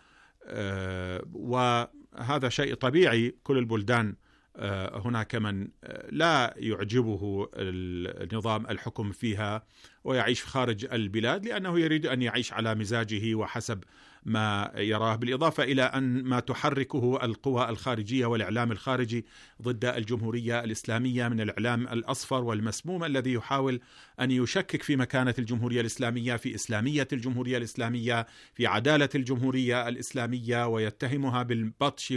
وهذا شيء طبيعي. كل البلدان هناك من لا يعجبه النظام الحكم فيها ويعيش خارج البلاد لأنه يريد أن يعيش على مزاجه وحسب ما يراه. بالإضافة إلى أن ما تحركه القوى الخارجية والإعلام الخارجي ضد الجمهورية الإسلامية من الإعلام الأصفر والمسموم الذي يحاول أن يشكك في مكانة الجمهورية الإسلامية، في إسلامية الجمهورية الإسلامية، في عدالة الجمهورية الإسلامية، ويتهمها بالبطش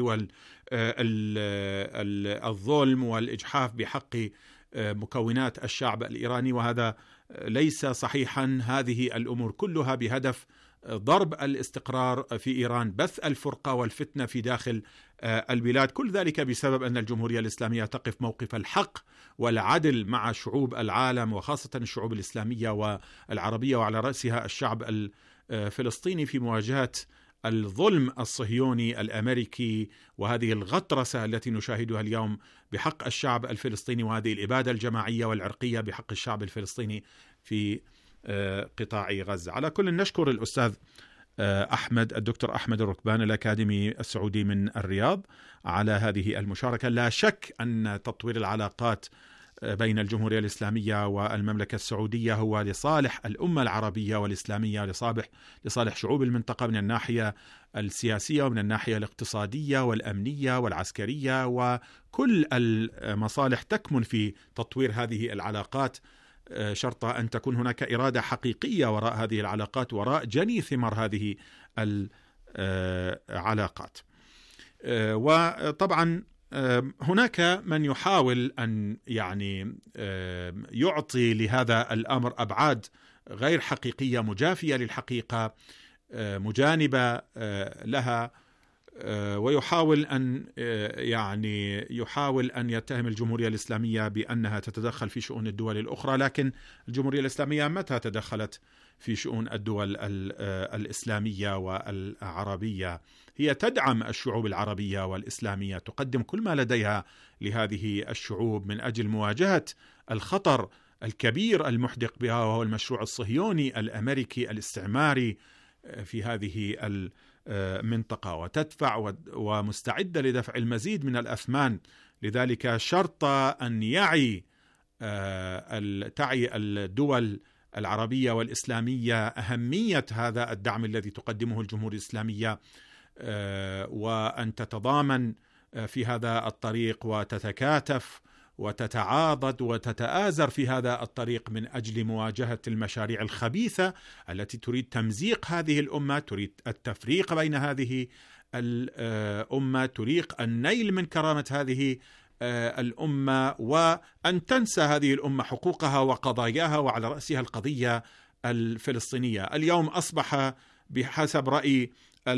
والظلم والإجحاف بحق مكونات الشعب الإيراني، وهذا ليس صحيحا. هذه الأمور كلها بهدف ضرب الاستقرار في إيران، بث الفرقة والفتنة في داخل البلاد، كل ذلك بسبب أن الجمهورية الإسلامية تقف موقف الحق والعدل مع شعوب العالم، وخاصة الشعوب الإسلامية والعربية، وعلى رأسها الشعب الفلسطيني في مواجهة الظلم الصهيوني الأمريكي وهذه الغطرسة التي نشاهدها اليوم بحق الشعب الفلسطيني، وهذه الإبادة الجماعية والعرقية بحق الشعب الفلسطيني في قطاع غزة. على كل نشكر الأستاذ أحمد، الدكتور أحمد الركبان الأكاديمي السعودي من الرياض على هذه المشاركة. لا شك أن تطوير العلاقات بين الجمهورية الإسلامية والمملكة السعودية هو لصالح الأمة العربية والإسلامية، لصالح شعوب المنطقة من الناحية السياسية ومن الناحية الاقتصادية والأمنية والعسكرية، وكل المصالح تكمن في تطوير هذه العلاقات، شرط أن تكون هناك إرادة حقيقية وراء هذه العلاقات، وراء جني ثمر هذه العلاقات. وطبعا هناك من يحاول أن يعطي لهذا الأمر أبعاد غير حقيقية، مجافية للحقيقة، مجانبة لها، ويحاول أن يتهم الجمهورية الإسلامية بأنها تتدخل في شؤون الدول الأخرى. لكن الجمهورية الإسلامية متى تدخلت في شؤون الدول الإسلامية والعربية؟ هي تدعم الشعوب العربية والإسلامية، تقدم كل ما لديها لهذه الشعوب من أجل مواجهة الخطر الكبير المحدق بها، وهو المشروع الصهيوني الأمريكي الاستعماري في هذه المنطقة، وتدفع ومستعدة لدفع المزيد من الأثمان. لذلك شرط أن تعي الدول العربية والإسلامية أهمية هذا الدعم الذي تقدمه الجمهورية الإسلامية، وأن تتضامن في هذا الطريق وتتكاتف وتتعاضد وتتآزر في هذا الطريق من أجل مواجهة المشاريع الخبيثة التي تريد تمزيق هذه الأمة، تريد التفريق بين هذه الأمة، تريد النيل من كرامة هذه الأمة، وأن تنسى هذه الأمة حقوقها وقضاياها، وعلى رأسها القضية الفلسطينية. اليوم أصبح بحسب رأي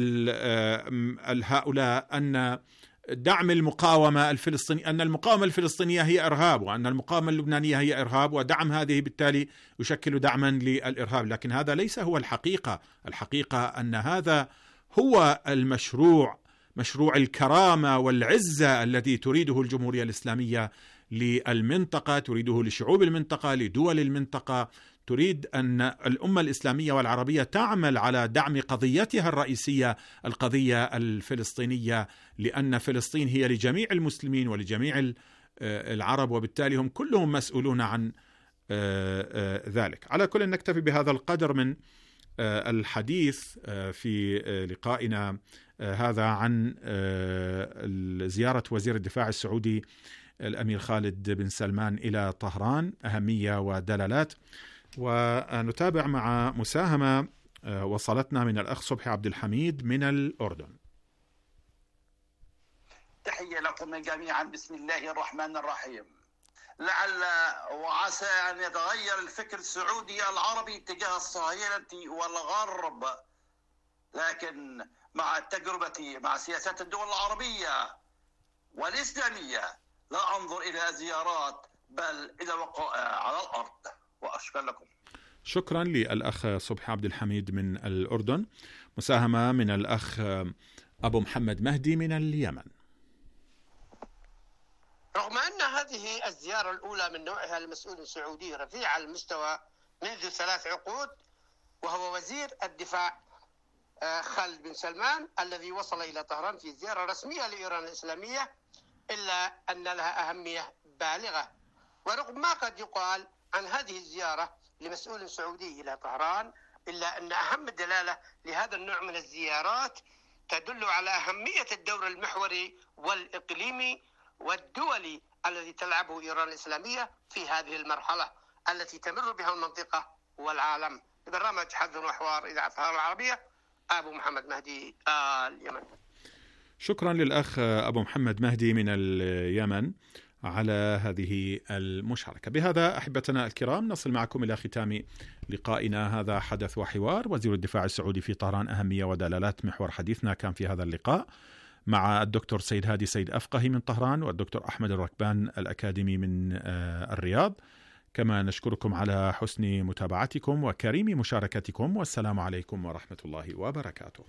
هؤلاء أن دعم المقاومة الفلسطينية، أن المقاومة الفلسطينية هي إرهاب، وأن المقاومة اللبنانية هي إرهاب، ودعم هذه بالتالي يشكل دعما للإرهاب. لكن هذا ليس هو الحقيقة. الحقيقة أن هذا هو مشروع الكرامة والعزة الذي تريده الجمهورية الإسلامية للمنطقة، تريده لشعوب المنطقة، لدول المنطقة، تريد أن الأمة الإسلامية والعربية تعمل على دعم قضيتها الرئيسية، القضية الفلسطينية، لأن فلسطين هي لجميع المسلمين ولجميع العرب، وبالتالي هم كلهم مسؤولون عن ذلك. على كل نكتفي بهذا القدر من الحديث في لقائنا هذا عن زيارة وزير الدفاع السعودي الأمير خالد بن سلمان إلى طهران، أهمية ودلالات. ونتابع مع مساهمة وصلتنا من الأخ صبحي عبد الحميد من الأردن. تحية لكم جميعا. بسم الله الرحمن الرحيم. لعل وعسى أن يتغير الفكر السعودي العربي تجاه الصهاينة والغرب، لكن مع التجربة مع سياسات الدول العربية والإسلامية لا أنظر إلى زيارات بل إلى الوقائع على الأرض. وأشكر لكم. شكرا للأخ صبحي عبد الحميد من الأردن. مساهمة من الأخ أبو محمد مهدي من اليمن. رغم أن هذه الزيارة الأولى من نوعها لمسؤول سعودي رفيع المستوى منذ 3 عقود، وهو وزير الدفاع خالد بن سلمان الذي وصل إلى طهران في زيارة رسمية لإيران الإسلامية، إلا أن لها أهمية بالغة. ورغم ما قد يقال عن هذه الزيارة لمسؤول سعودي إلى طهران، إلا أن أهم دلالة لهذا النوع من الزيارات تدل على أهمية الدور المحوري والإقليمي والدولي الذي تلعبه إيران الإسلامية في هذه المرحلة التي تمر بها المنطقة والعالم. برنامج حدث وحوار إذاعة القاهرة العربية، أبو محمد مهدي، اليمن. شكرا للأخ أبو محمد مهدي من اليمن على هذه المشاركة. بهذا أحبتنا الكرام نصل معكم إلى ختام لقائنا هذا حدث وحوار. وزير الدفاع السعودي في طهران، أهمية ودلالات. محور حديثنا كان في هذا اللقاء مع الدكتور سيد هادي سيد أفقهي من طهران، والدكتور أحمد الركبان الأكاديمي من الرياض. كما نشكركم على حسن متابعتكم وكريم مشاركتكم، والسلام عليكم ورحمة الله وبركاته.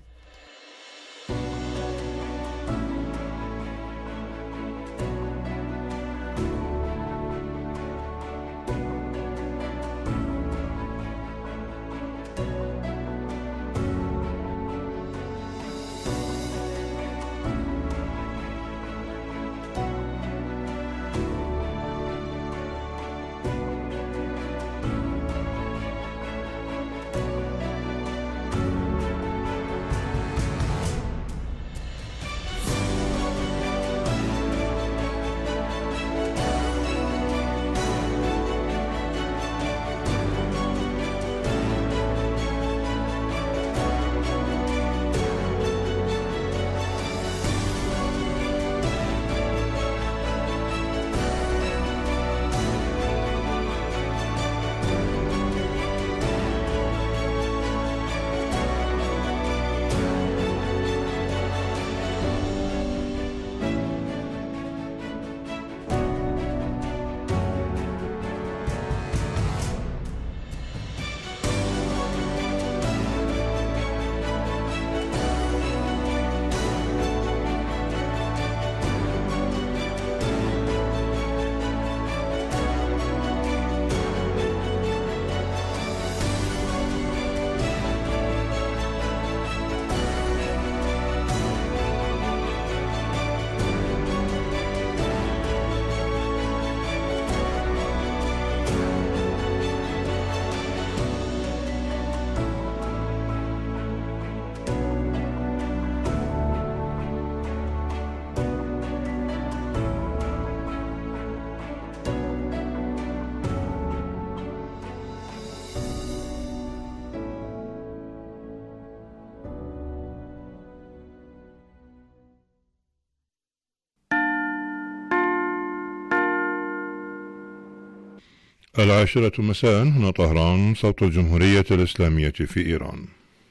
العاشرة مساء هنا طهران، صوت الجمهورية الإسلامية في إيران.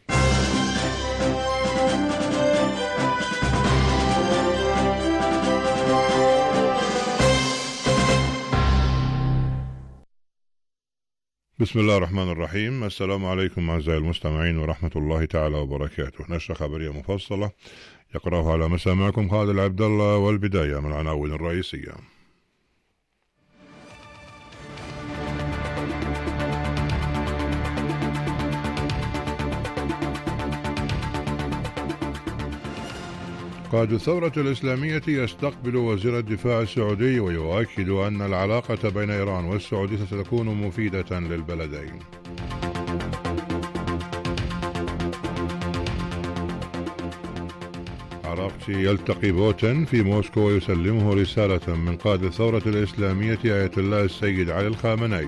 بسم الله الرحمن الرحيم. السلام عليكم أعزائي المستمعين ورحمة الله تعالى وبركاته. نشرة خبرية مفصلة يقرأها على مسامعكم خالد العبد الله، والبداية من العناوين الرئيسية. قائد الثورة الإسلامية يستقبل وزير الدفاع السعودي ويؤكد أن العلاقة بين إيران والسعودية ستكون مفيدة للبلدين. عراقجي يلتقي بوتين في موسكو ويسلمه رسالة من قائد الثورة الإسلامية آية الله السيد علي الخامنئي.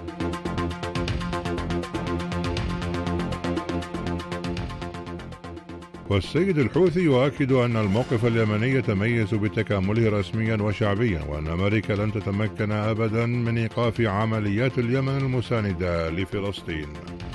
والسيد الحوثي يؤكد أن الموقف اليمني يتميز بتكامله رسميا وشعبيا، وأن أمريكا لن تتمكن أبدا من إيقاف عمليات اليمن المساندة لفلسطين.